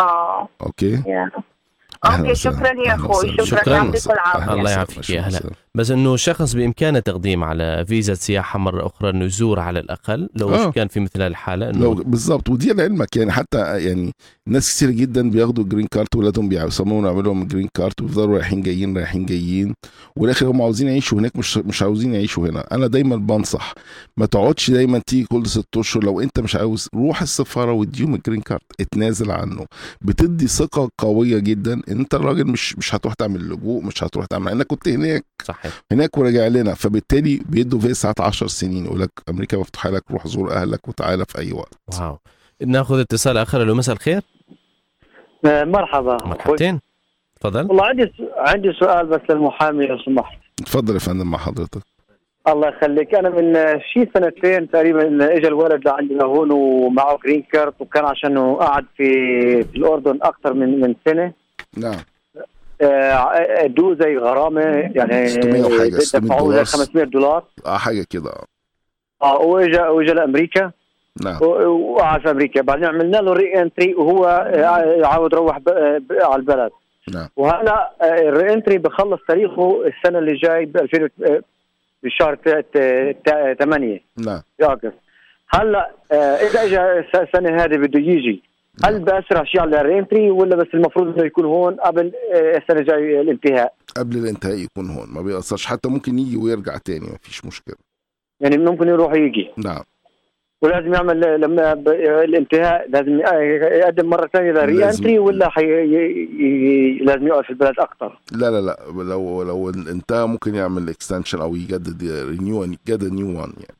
اوكي.
اوكي، شكرا يا اخوي. شكرا، يعطيك العافيه.
الله يعافيك. يا هلا. بس انه شخص بامكانه تقديم على فيزا سياحه مره اخرى انه يزور على الاقل لو كان في مثل الحاله انه
بالضبط. ودي لعلمك يعني حتى يعني ناس كتير جدا بياخدوا جرين كارت ولادهم بيصمموا يعملوا لهم جرين كارت ويفضلوا رايحين جايين والاخر هم عاوزين يعيشوا هناك مش عاوزين يعيشوا هنا. انا دايما بنصح ما تقعدش دايما تيجي كل 6 اشهر. لو انت مش عاوز روح السفاره واديهم الجرين كارت، اتنازل عنه. بتدي ثقه قويه جدا. انت الراجل مش هتروح تعمل لجوء، مش هتروح تعمل انك كنت هناك
صحيح
هناك وراجع لنا. فبالتالي بيدوا فيزا 10 سنين يقول لك امريكا مفتوحه لك، روح زور اهلك وتعالى في اي وقت.
واو. ناخذ اتصال اخر. لو مساء الخير.
مرحبا.
مرحبتين. تفضل.
والله عندي سؤال بس للمحامي لو سمحت.
تفضل يا فندم مع حضرتك.
الله يخليك. انا من شي 2 تقريبا اجى الولد لعندنا هون ومعه جرين كارت، وكان عشانه قعد في الاردن اكثر من سنه.
نعم.
ادوه زي غرامه يعني
600 وحاجه،
$500
حاجه كده.
واجا لامريكا.
نعم.
وقعد في امريكا. بعدين عملنا له ري انتري وهو عاود يروح على البلد.
نعم.
وهلا الري انتري بخلص تاريخه السنه اللي جاي بشهر 8.
نعم.
في اغسطس. هلا اذا اجى السنه هذه بده يجي، هل بأسرع شيء على الري انتري ولا بس المفروض انه يكون هون قبل السنه الجايه الانتهاء؟
قبل الانتهاء يكون هون، ما بيأثرش. حتى ممكن يجي ويرجع تاني، ما فيش مشكله.
يعني ممكن يروح يجي.
نعم.
ولازم يعمل لما الانتهاء لازم يقدم مره ثانيه للري انتري ولا لازم يقعد في البلد اكثر؟
لا لو انتهى ممكن يعمل اكستنشن او يجدد نيو وان يعني.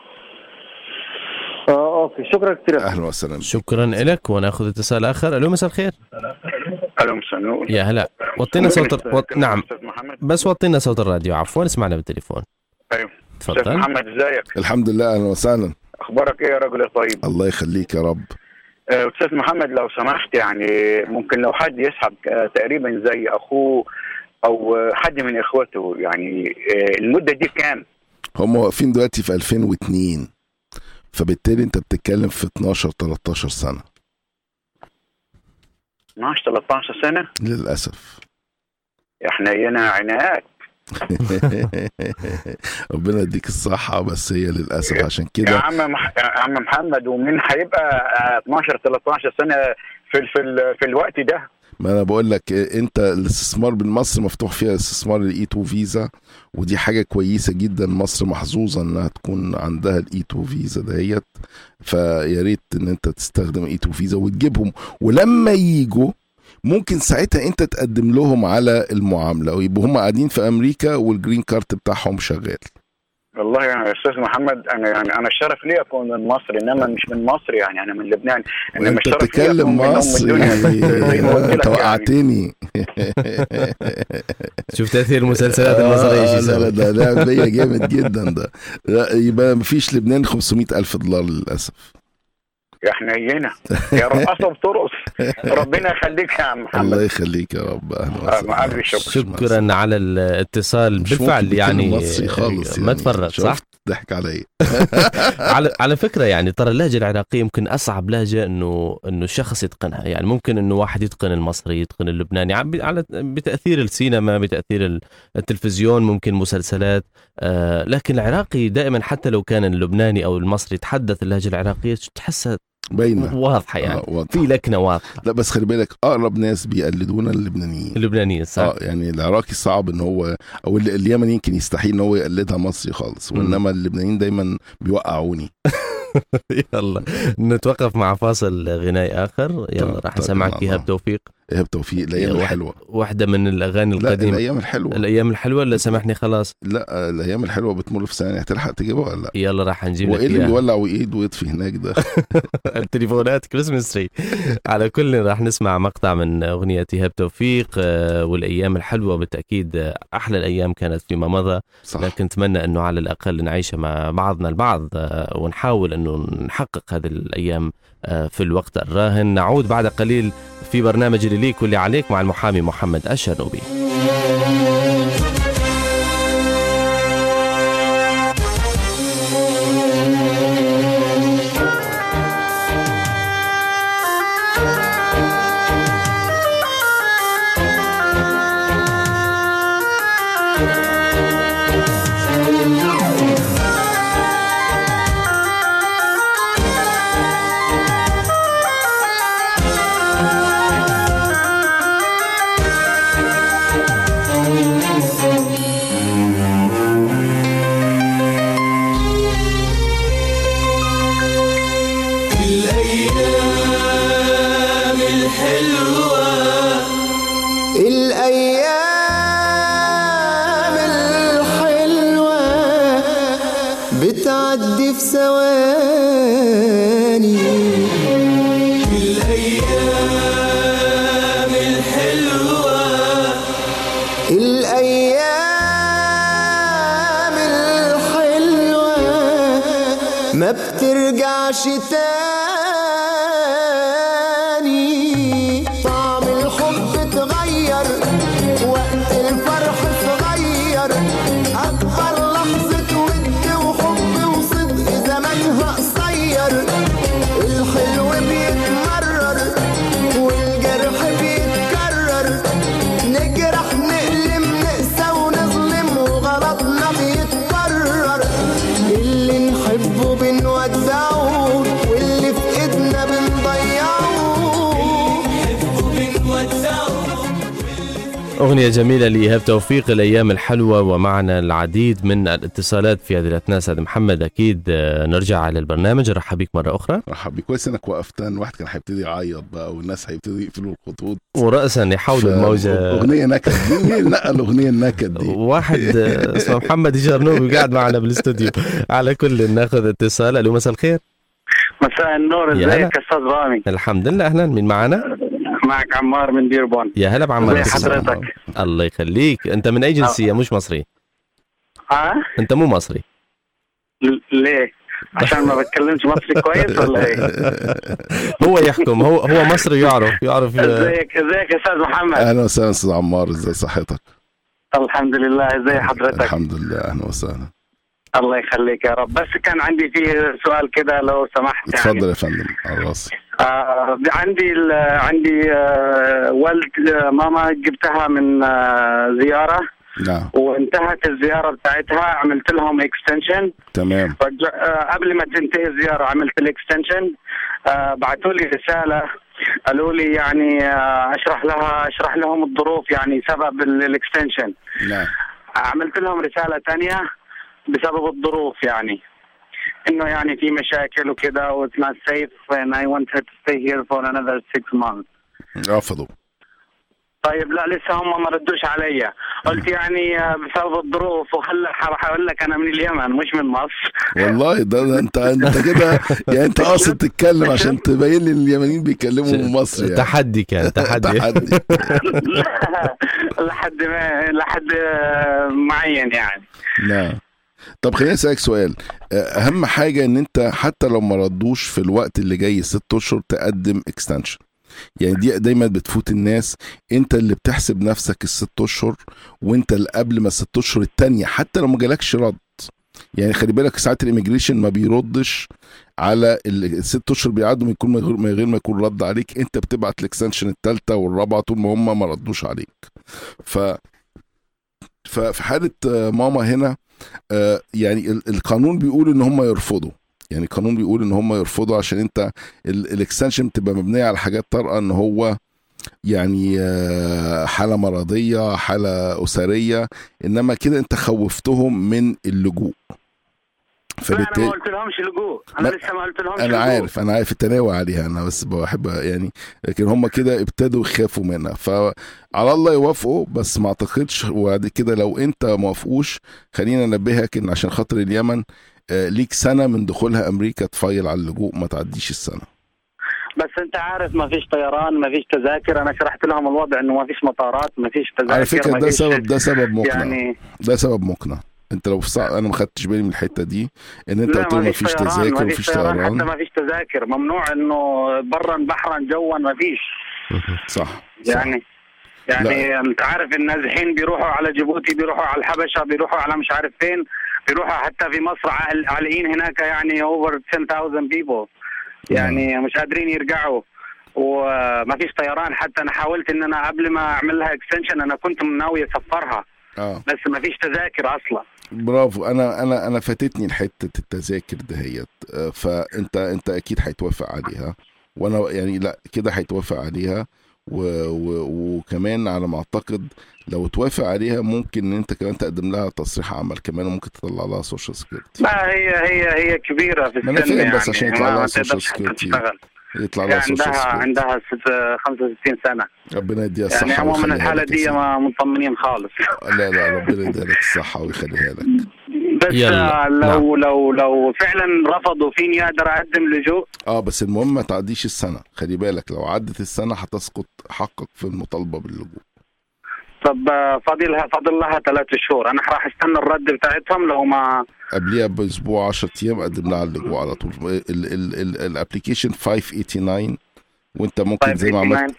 اوكي. شكرا كثير.
اهلا وسهلا.
شكرا لك. وناخذ اتصال اخر. الو مساء الخير.
الو مساء النور.
يا هلا. وطينا صوت نعم بس وطينا صوت الراديو عفوا، اسمعنا بالتليفون.
ايوه.
تفضل.
استاذ محمد ازيك؟
الحمد لله. اهلا وسهلا.
اخبارك ايه يا رجل طيب؟
الله يخليك يا رب.
استاذ محمد لو سمحت يعني ممكن لو حد يسحب تقريبا زي اخوه او حد من اخوته يعني المده دي كام؟
هم واقفين دلوقتي في 2002، فبالتالي انت بتتكلم في 12-13 سنه.
12-13 سنه
للاسف.
احنا هنا عنايات.
ربنا يديك الصحة، بس هي للأسف عشان كده
يا عم محمد. ومين هيبقى 12-13 سنة في الوقت ده؟
ما أنا بقول لك أنت الاستثمار بالمصر مفتوح فيها استثمار الإي2 فيزا، ودي حاجة كويسة جدا. مصر محظوظة أنها تكون عندها الإي2 فيزا دهيت، فيا ريت أن أنت تستخدم الإي2 فيزا وتجيبهم، ولما ييجوا ممكن ساعتها انت تقدم لهم على المعامله ويبقوا هم قاعدين في امريكا والجرين كارت بتاعهم شغال.
والله يا استاذ محمد انا الشرف لي اكون من مصر، انما مش من مصر يعني انا من لبنان. انما
انت بتتكلم مصر يعني توقعتني.
شوف تاثير المسلسلات المصريه.
لا ده لعبه جامد جدا ده. يبقى مفيش لبنان $500,000 للاسف.
احنا هنا يا رقصة بترقص. ربنا يخليك يا عم محمد.
الله يخليك يا رب. اهلا.
شكرا على الاتصال. بالفعل يعني
مصري خالص
ما تفرط صح؟
ضحك علي.
على فكره يعني ترى اللهجه العراقيه يمكن اصعب لهجه انه الشخص يتقنها. يعني ممكن انه واحد يتقن المصري، يتقن اللبناني على بتاثير السينما، بتاثير التلفزيون، ممكن مسلسلات. لكن العراقي دائما حتى لو كان اللبناني او المصري يتحدث اللهجه العراقيه تحسها
باينه
واضحه يعني في لكنه واضحه.
لا بس خلي بالك اقرب ناس بيقلدونا اللبنانيين
صح.
يعني العراقي صعب ان هو، او اليمني يمكن يستحيل ان هو يقلدها مصري خالص، وانما اللبنانيين دايما بيوقعوني.
يلا نتوقف مع فاصل غنائي اخر. يلا راح اسمعك ايهاب توفيق.
ايهاب توفيق الايام الحلوه،
واحده من الاغاني القديمه.
الايام
الحلوه اللي سامحني خلاص.
لا الايام الحلوه بتمر في ثانيه. هتلحق تجيبها ولا لا؟
يلا راح نجيب لك.
وايه اللي بيولع وايد ويطفي هناك ده؟
التليفونات كريسمس تري. على كل راح نسمع مقطع من اغنيه ايهاب توفيق. والايام الحلوه بالتاكيد احلى الايام كانت فيما مضى،
صح.
لكن نتمنى انه على الاقل نعيشها مع بعضنا البعض، ونحاول انه نحقق هذه الايام في الوقت الراهن. نعود بعد قليل في برنامج اللي ليك واللي عليك مع المحامي محمد الشرنوبي.
في ثواني. الأيام الحلوة الأيام الحلوة ما بترجعش تاني. طعم الحب اتغير وقت الفرح صغير. أكبر لحظة ود وحب وصدق زمانها قصير. الحلو بيتمرر والجرح بيتكرر. نجرح نقلم نقسى ونظلم وغلطنا بيتكرر. اللي نحبه بنودعه واللي في ايدنا بنضيعه.
أغنية جميلة لإيهاب توفيق، الأيام الحلوة. ومعنا العديد من الاتصالات في هذه الأثناء. سيد محمد أكيد نرجع على البرنامج. رحب بك مرة أخرى.
رحب بك، كويس إنك وقفتان. الواحد كان هيبتدي يعيط بقى والناس هيبتدي يقفلوا الخطوط
ورأسا يحاولوا الموجة.
أغنية نكد دي مين نقل أغنية النكد دي؟
واحد اسمه محمد الشرنوبي قاعد معنا بالاستوديو. على كل ناخذ اتصال. ألو مساء الخير.
مساء النور، ازيك استاذ رامي؟
الحمد لله. اهلا، مين معنا؟
معك عمار من ديربون.
يا هلا بعمار،
ازي حضرتك؟
الله يخليك. انت من اي جنسيه؟ مش مصري؟ انت مو مصري؟
ليه؟ عشان ما بتكلمش مصري كويس ولا ايه؟
هو يحكم، هو مصري يعرف.
ازيك يا استاذ محمد؟
اهلا وسهلا استاذ عمار، ازي صحتك؟
الحمد لله، ازي حضرتك؟
الحمد لله، اهلا وسهلا.
الله يخليك يا رب. بس كان عندي فيه سؤال كده لو سمحت.
اتفضل يا فندم، على راسي.
عندي والد ماما جبتها من زيارة.
نعم.
وانتهت الزيارة بتاعتها، عملت لهم اكستنشن.
تمام.
قبل ما تنتهي الزيارة عملت الاكستنشن. بعثوا لي رسالة قالوا لي يعني اشرح لهم الظروف، يعني سبب الاكستنشن.
نعم.
عملت لهم رسالة تانية بسبب الظروف، يعني انه يعني في مشاكل وكده و it's not safe and I want her to stay here for another 6 months.
رفضوا.
طيب لا لسه هم ما ردوش عليا. قلت يعني بسبب الظروف، وهلا هقول لك انا من اليمن مش من مصر.
والله ده انت كده يعني انت قاصد تتكلم عشان تبين لي اليمنيين بيتكلموا مصري يعني.
تحدي كان تحدي.
لحد معين يعني.
نعم. طب خليني اسالك سؤال. اهم حاجه ان انت حتى لو ما ردوش في الوقت اللي جاي 6 أشهر تقدم اكستنشن. يعني دي دايما بتفوت الناس. انت اللي بتحسب نفسك ال6 أشهر، وانت اللي قبل ما 6 أشهر التانية حتى لو ما جالكش رد. يعني خلي بالك ساعات الاميجريشن ما بيردش على ال6 أشهر، بيعدوا من غير ما يكون رد عليك. انت بتبعت الاكستنشن الثالثه والرابعه طول ما هم ما ردوش عليك. ففي حاله ماما هنا يعني القانون بيقول ان هم يرفضوا. يعني القانون بيقول ان هم يرفضوا عشان انت الاكستنشن بتبقى مبنيه على حاجات طارئه، ان هو يعني حاله مرضيه، حاله اسريه، انما كده انت خوفتهم من اللجوء.
فبالتالي انا ما قلت لهمش لجوء، انا لسه ما قلت لهمش.
انا عارف التناوي عليها، انا بس بحب يعني، لكن هم كده ابتدوا يخافوا منها. فعلى الله يوافقوا، بس ما اعتقدش. وبعد كده لو انت ما وافقوش، خلينا ننبهك ان عشان خاطر اليمن ليك سنه من دخولها امريكا تفايل على اللجوء، ما تعديش السنه.
بس انت عارف ما فيش طيران، ما فيش تذاكر. انا شرحت لهم الوضع انه ما فيش مطارات، ما فيش تذاكر.
على فكره ده سبب مقنع
يعني.
ده سبب مقنع. انت لو انا ما خدتش بالي من الحته دي، ان انت قلت ما فيش تذاكر، ما فيش طيران،
حتى ما فيش تذاكر. ممنوع انه برا بحرا جوا ما فيش.
صح.
يعني لا. انت عارف النازحين بيروحوا على جيبوتي، بيروحوا على الحبشه، بيروحوا على مش عارف فين، بيروحوا حتى في مصر عالقين هناك يعني over 10,000 people. يعني مش قادرين يرجعوا وما فيش طيران. حتى انا حاولت ان انا قبل ما اعمل لها اكستنشن انا كنت ناوي اسفرها. بس ما فيش تذاكر اصلا.
برافو. انا فاتتني حته التذاكر دهيت. فانت اكيد هيتوافق عليها، وانا يعني لا كده هيتوافق عليها. وكمان على ما اعتقد لو توافق عليها ممكن ان انت كمان تقدم لها تصريح عمل كمان، وممكن تطلع لها سوشيال سكيورتي.
ما هي كبيره في السن يعني،
بس عشان يطلع لها سوشيال سكيورتي يطلع لها سوشيال سكيورتي.
عندها 65 سنه.
ربنا يديها الصحه.
يعني عموما الحاله دي ما مطمنين خالص.
لا ربنا يديها لك الصحه ويخليها لك.
بس لو فعلا رفضوا فيني اقدر اقدم لجوء.
بس المهم ما تعديش السنة، خلي بالك لو عدت السنة هتسقط حقك في المطالبة باللجوء.
طب فاضل لها 3 شهور، انا راح استنى الرد بتاعتهم. لو ما
قبليها باسبوع 10 ايام قدم لها على اللجوء على طول. الابلكيشن 589 وانت ممكن زي ما عملت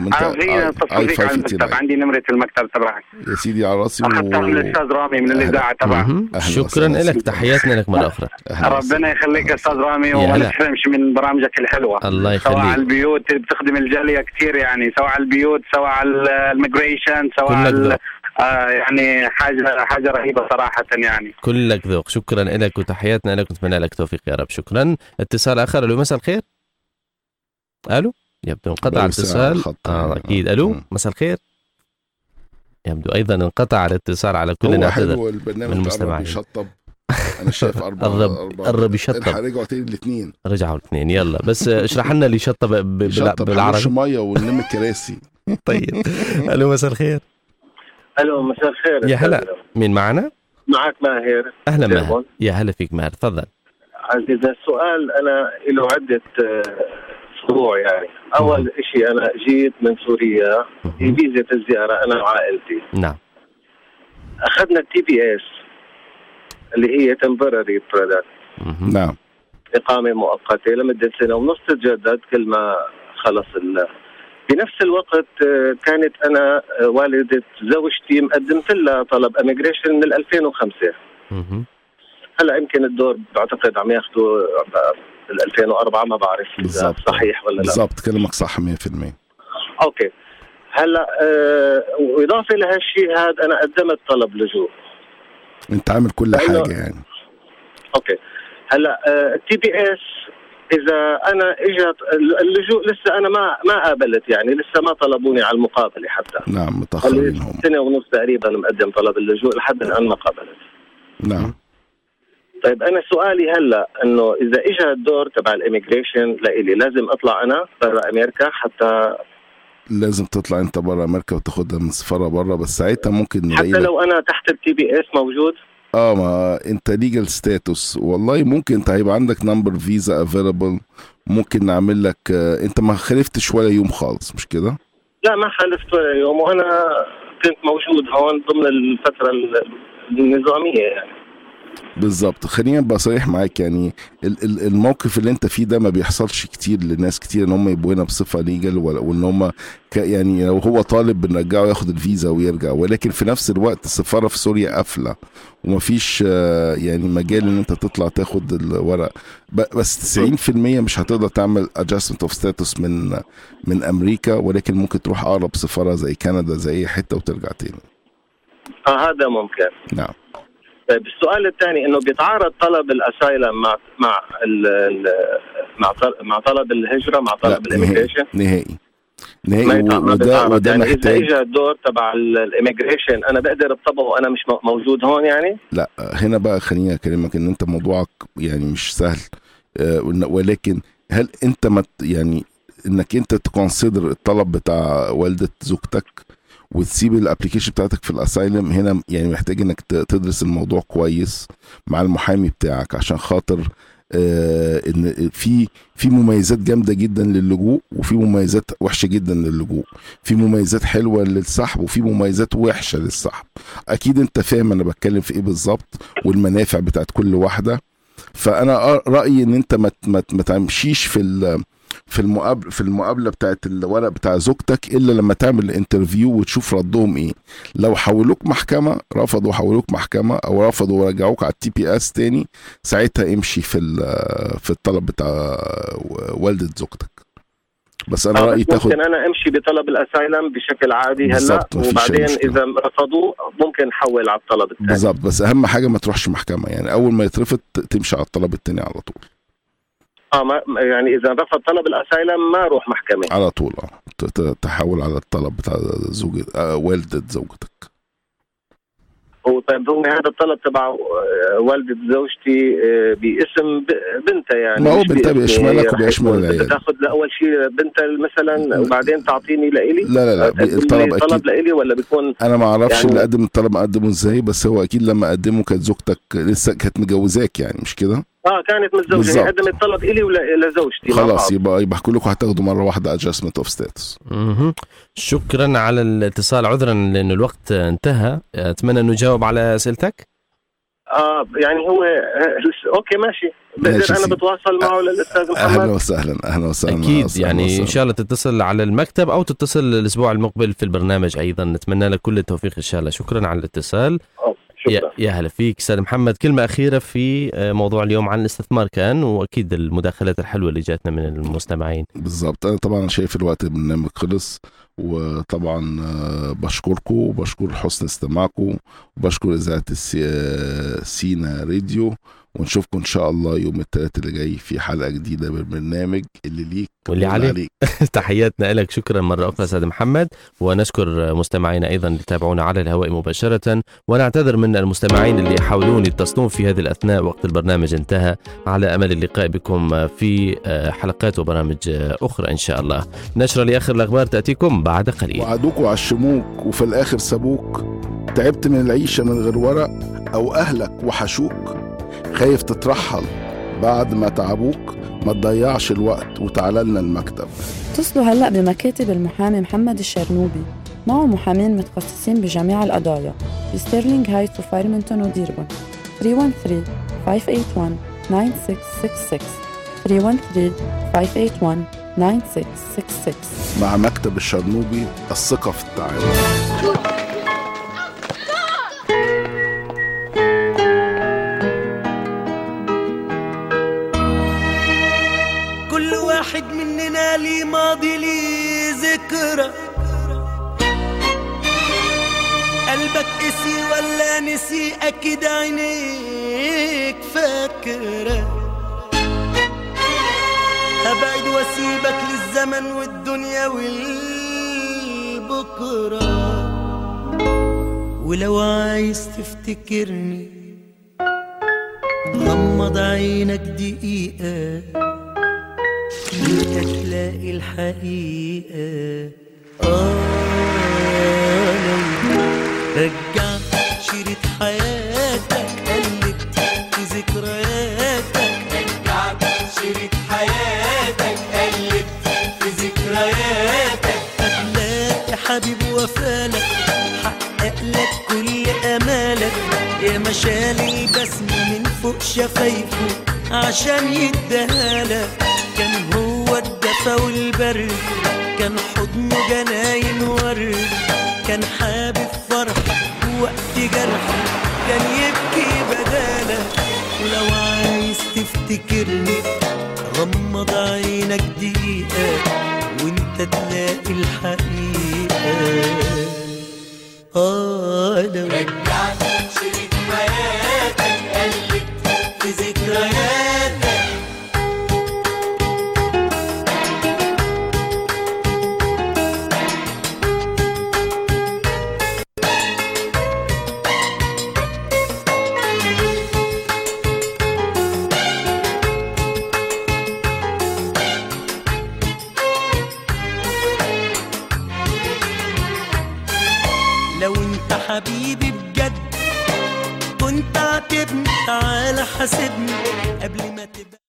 عندي نمرة المكتب تبعك
يا سيدي على راسي.
اخذتها من الاستاذ رامي من الاذاعه تبعك.
شكرا لك، تحياتنا لك مرة أخرى.
ربنا يخليك يا استاذ رامي، وما نحرمش من برامجك الحلوه.
الله يخليك.
سواء على البيوت بتخدم الجاليه كثير، يعني سواء على البيوت سواء على الميجريشن سواء يعني حاجه رهيبه صراحه يعني.
كلك ذوق. شكرا لك وتحياتنا لك ونتمنى لك توفيق يا رب. شكرا. اتصال اخر. الو مساء الخير. الو يبدو انقطع الاتصال. اكيد. الو مساء الخير. يبدو ايضا انقطع الاتصال على كل نعتذر من المستمعين.
انا شايف 4
قرب يشطب.
رجعوا تاني الاثنين.
رجعوا الاثنين. يلا بس اشرح لنا اللي يشطب بالعربي.
نشرب ميه ونلم الكراسي.
طيب. الو مساء الخير.
الو مساء الخير.
يا هلا، مين معنا؟
معك ماهر.
اهلا ماهر. يا هلا فيك ماهر، تفضل.
عزيز السؤال انا له عده فروع يعني. اول شيء انا جيت من سوريا في فيزا الزياره انا وعائلتي.
نعم.
اخذنا TPS اللي هي temporary product.
نعم.
اقامه مؤقته لمده 1.5 سنة تتجدد كل ما خلص بنفس الوقت كانت انا والدة زوجتي مقدمت لها طلب اميجريشن من 2005. هلا يمكن الدور بعتقد عم ياخذوا 2004 ما بعرف اذا صحيح ولا لا.
بالضبط كلامك صح 100%.
اوكي. هلا واضافه لهالشيء هذا انا قدمت طلب لجوء.
انت عامل كل حاجه يعني.
اوكي. هلا TPS اذا انا اجت اللجوء لسه انا ما قابلت يعني، لسه ما طلبوني على المقابله حتى.
نعم متاخرين هم.
1.5 سنة تقريبا مقدم طلب اللجوء لحد الان ما قابلت.
نعم.
طيب انا سؤالي هلا انه اذا اجى الدور تبع الاميجريشن لإلي لازم اطلع انا برا امريكا حتى؟
لازم تطلع انت برا امريكا وتاخدها من السفاره برا، بس ساعتها ممكن
حتى لو انا تحت TPS موجود.
ما انت ليجل ستاتوس والله ممكن انت هيبقى عندك نمبر فيزا افيلابل، ممكن نعمل لك. انت ما خالفتش ولا يوم خالص مش كده؟
لا ما خالفت ولا يوم، وانا كنت موجود هون ضمن الفتره النظاميه يعني.
بالظبط. خلينا ابقى صريح معاك يعني الموقف اللي انت فيه ده ما بيحصلش كتير لناس كتير ان هم يبقوا هنا بصفه ليجل، وان هم يعني لو هو طالب بنرجعه ياخد الفيزا ويرجع، ولكن في نفس الوقت السفاره في سوريا قافله ومفيش يعني مجال ان انت تطلع تاخد الورق. بس 90% مش هتقدر تعمل adjustment of status من امريكا، ولكن ممكن تروح اقرب سفاره زي كندا زي اي حته وترجع تاني.
هذا ممكن.
نعم.
طيب السؤال الثاني انه بيتعارض طلب الاسايلم مع طلب الهجره مع طلب الاميجريشن؟
نهائي.
وده يعني محتاج. اذا اجى الدور تبع الاميجريشن انا بقدر اطبقه وانا مش موجود هون يعني؟
لا هنا بقى خليني اكلمك ان انت موضوعك يعني مش سهل، ولكن هل انت يعني انك انت تكونسيدر الطلب بتاع والدة زوجتك وتسيب الابليكيشن بتاعتك في الاسايلم؟ هنا يعني محتاج انك تدرس الموضوع كويس مع المحامي بتاعك، عشان خاطر ان في مميزات جامده جدا للجوء وفي مميزات وحشه جدا للجوء، في مميزات حلوه للسحب وفي مميزات وحشه للسحب. اكيد انت فاهم انا بتكلم في ايه بالظبط والمنافع بتاعت كل واحده. فانا رايي ان انت ما تمشيش في المقابله بتاعت الورق بتاع زوجتك الا لما تعمل الانترفيو وتشوف ردهم ايه. لو حولوك محكمه رفضوا حولوك محكمه او رفضوا ورجعوك على TPS تاني، ساعتها امشي في الطلب بتاع والدة زوجتك. بس انا رايي تاخد
ممكن انا امشي بطلب الاسايلم بشكل عادي هلا، وبعدين اذا رفضوا ممكن احول على الطلب الثاني.
بالظبط. بس اهم حاجه ما تروحش محكمه، يعني اول ما يترفض تمشي على الطلب الثاني على طول.
يعني اذا رفض طلب الاسايلم ما اروح محكمه
على طول. تحول على الطلب بتاع والدة زوجتك.
طيب هو هذا الطلب تبع والدة زوجتي باسم بنتها يعني
ما هو بنتها بيشملك وبيشمل العيال.
تاخذ لأول شيء بنتها مثلا وبعدين تعطيني لإلي؟
لا الطلب
طلب لإلي ولا بيكون
انا ما اعرفش
يعني
اللي قدم الطلب قدمه ازاي، بس هو اكيد لما قدمه كانت زوجتك لسه كانت متجوزاك يعني، مش كده؟
كانت متزوجة، هي قدمت طلب إلي ولا زوجتي.
خلاص يبقى كلكم هتاخدوا مرة واحدة adjustment of status.
شكرا على الاتصال، عذرا لأن الوقت انتهى. أتمنى أنه يجاوب على أسئلتك.
يعني هو اوكي ماشي انا بتواصل معه للاستاذ محمد.
اهلا وسهلا
اكيد يعني ان شاء الله تتصل على المكتب او تتصل الاسبوع المقبل في البرنامج ايضا. نتمنى لك كل التوفيق ان شاء الله. شكرا على الاتصال. يا هلا فيك استاذ محمد. كلمه اخيره في موضوع اليوم عن الاستثمار كان، واكيد المداخلات الحلوه اللي جاتنا من المستمعين.
بالضبط. انا طبعا شايف الوقت البرنامج خلص، وطبعا بشكركم وبشكر حسن استماعكم وبشكر إذاعة سينا راديو، ونشوفكم إن شاء الله يوم الثلاثاء اللي جاي في حلقة جديدة بالبرنامج اللي ليك
واللي عليك. تحياتنا لك. شكرا مرة أخرى أستاذ محمد، ونشكر مستمعينا أيضا اللي تابعونا على الهواء مباشرة، ونعتذر من المستمعين اللي يحاولون يتصلون في هذه الأثناء وقت البرنامج انتهى. على أمل اللقاء بكم في حلقات وبرامج أخرى إن شاء الله. نشرة لآخر الأخبار تأتيكم بعد قليل.
وعدوك وعشموك وفي الآخر سابوك، تعبت من العيشة من غير ورق، أو أهلك وحشوك، خايف تترحل بعد ما تعبوك، ما تضيعش الوقت وتعالى لنا المكتب.
اتصلوا هلأ بمكاتب المحامي محمد الشرنوبي، معه محامين متخصصين بجميع القضايا بستيرلينغ هايتس وفارمنتون وديربون. 313-581-9666 313-581-9666.
مع مكتب الشرنوبي، الثقة في التعامل.
واحد مننا لي ماضي لي ذكرى، قلبك قسي ولا نسي؟ أكيد عينيك فاكرة. هبعد واسيبك للزمن والدنيا والبكرة، ولو عايز تفتكرني غمض عينك دقيقة، تلاقي الحقيقة. رجعت شريط حياتك، قلبت في ذكرياتك. رجعت شريط حياتك، قلبت في ذكرياتك. هتلاقي حبيب وفالك، حقق لك كل أمالك. يا مشال البسم من فوق شفايفه عشان يديهالك. كان هو الدفا والبرد، كان حضنه جناين ورد. كان حابب فرح وقت جرح، كان يبكي بدالك. ولو عايز تفتكرني غمض عينك دقيقة، وانت تلاقي الحقيقة. لو رجعت شريط حياتك، قلبت في ذكرياتك. لو انت حبيبي بجد كنت عاتبني، تعالى حاسبني قبل ما تبقى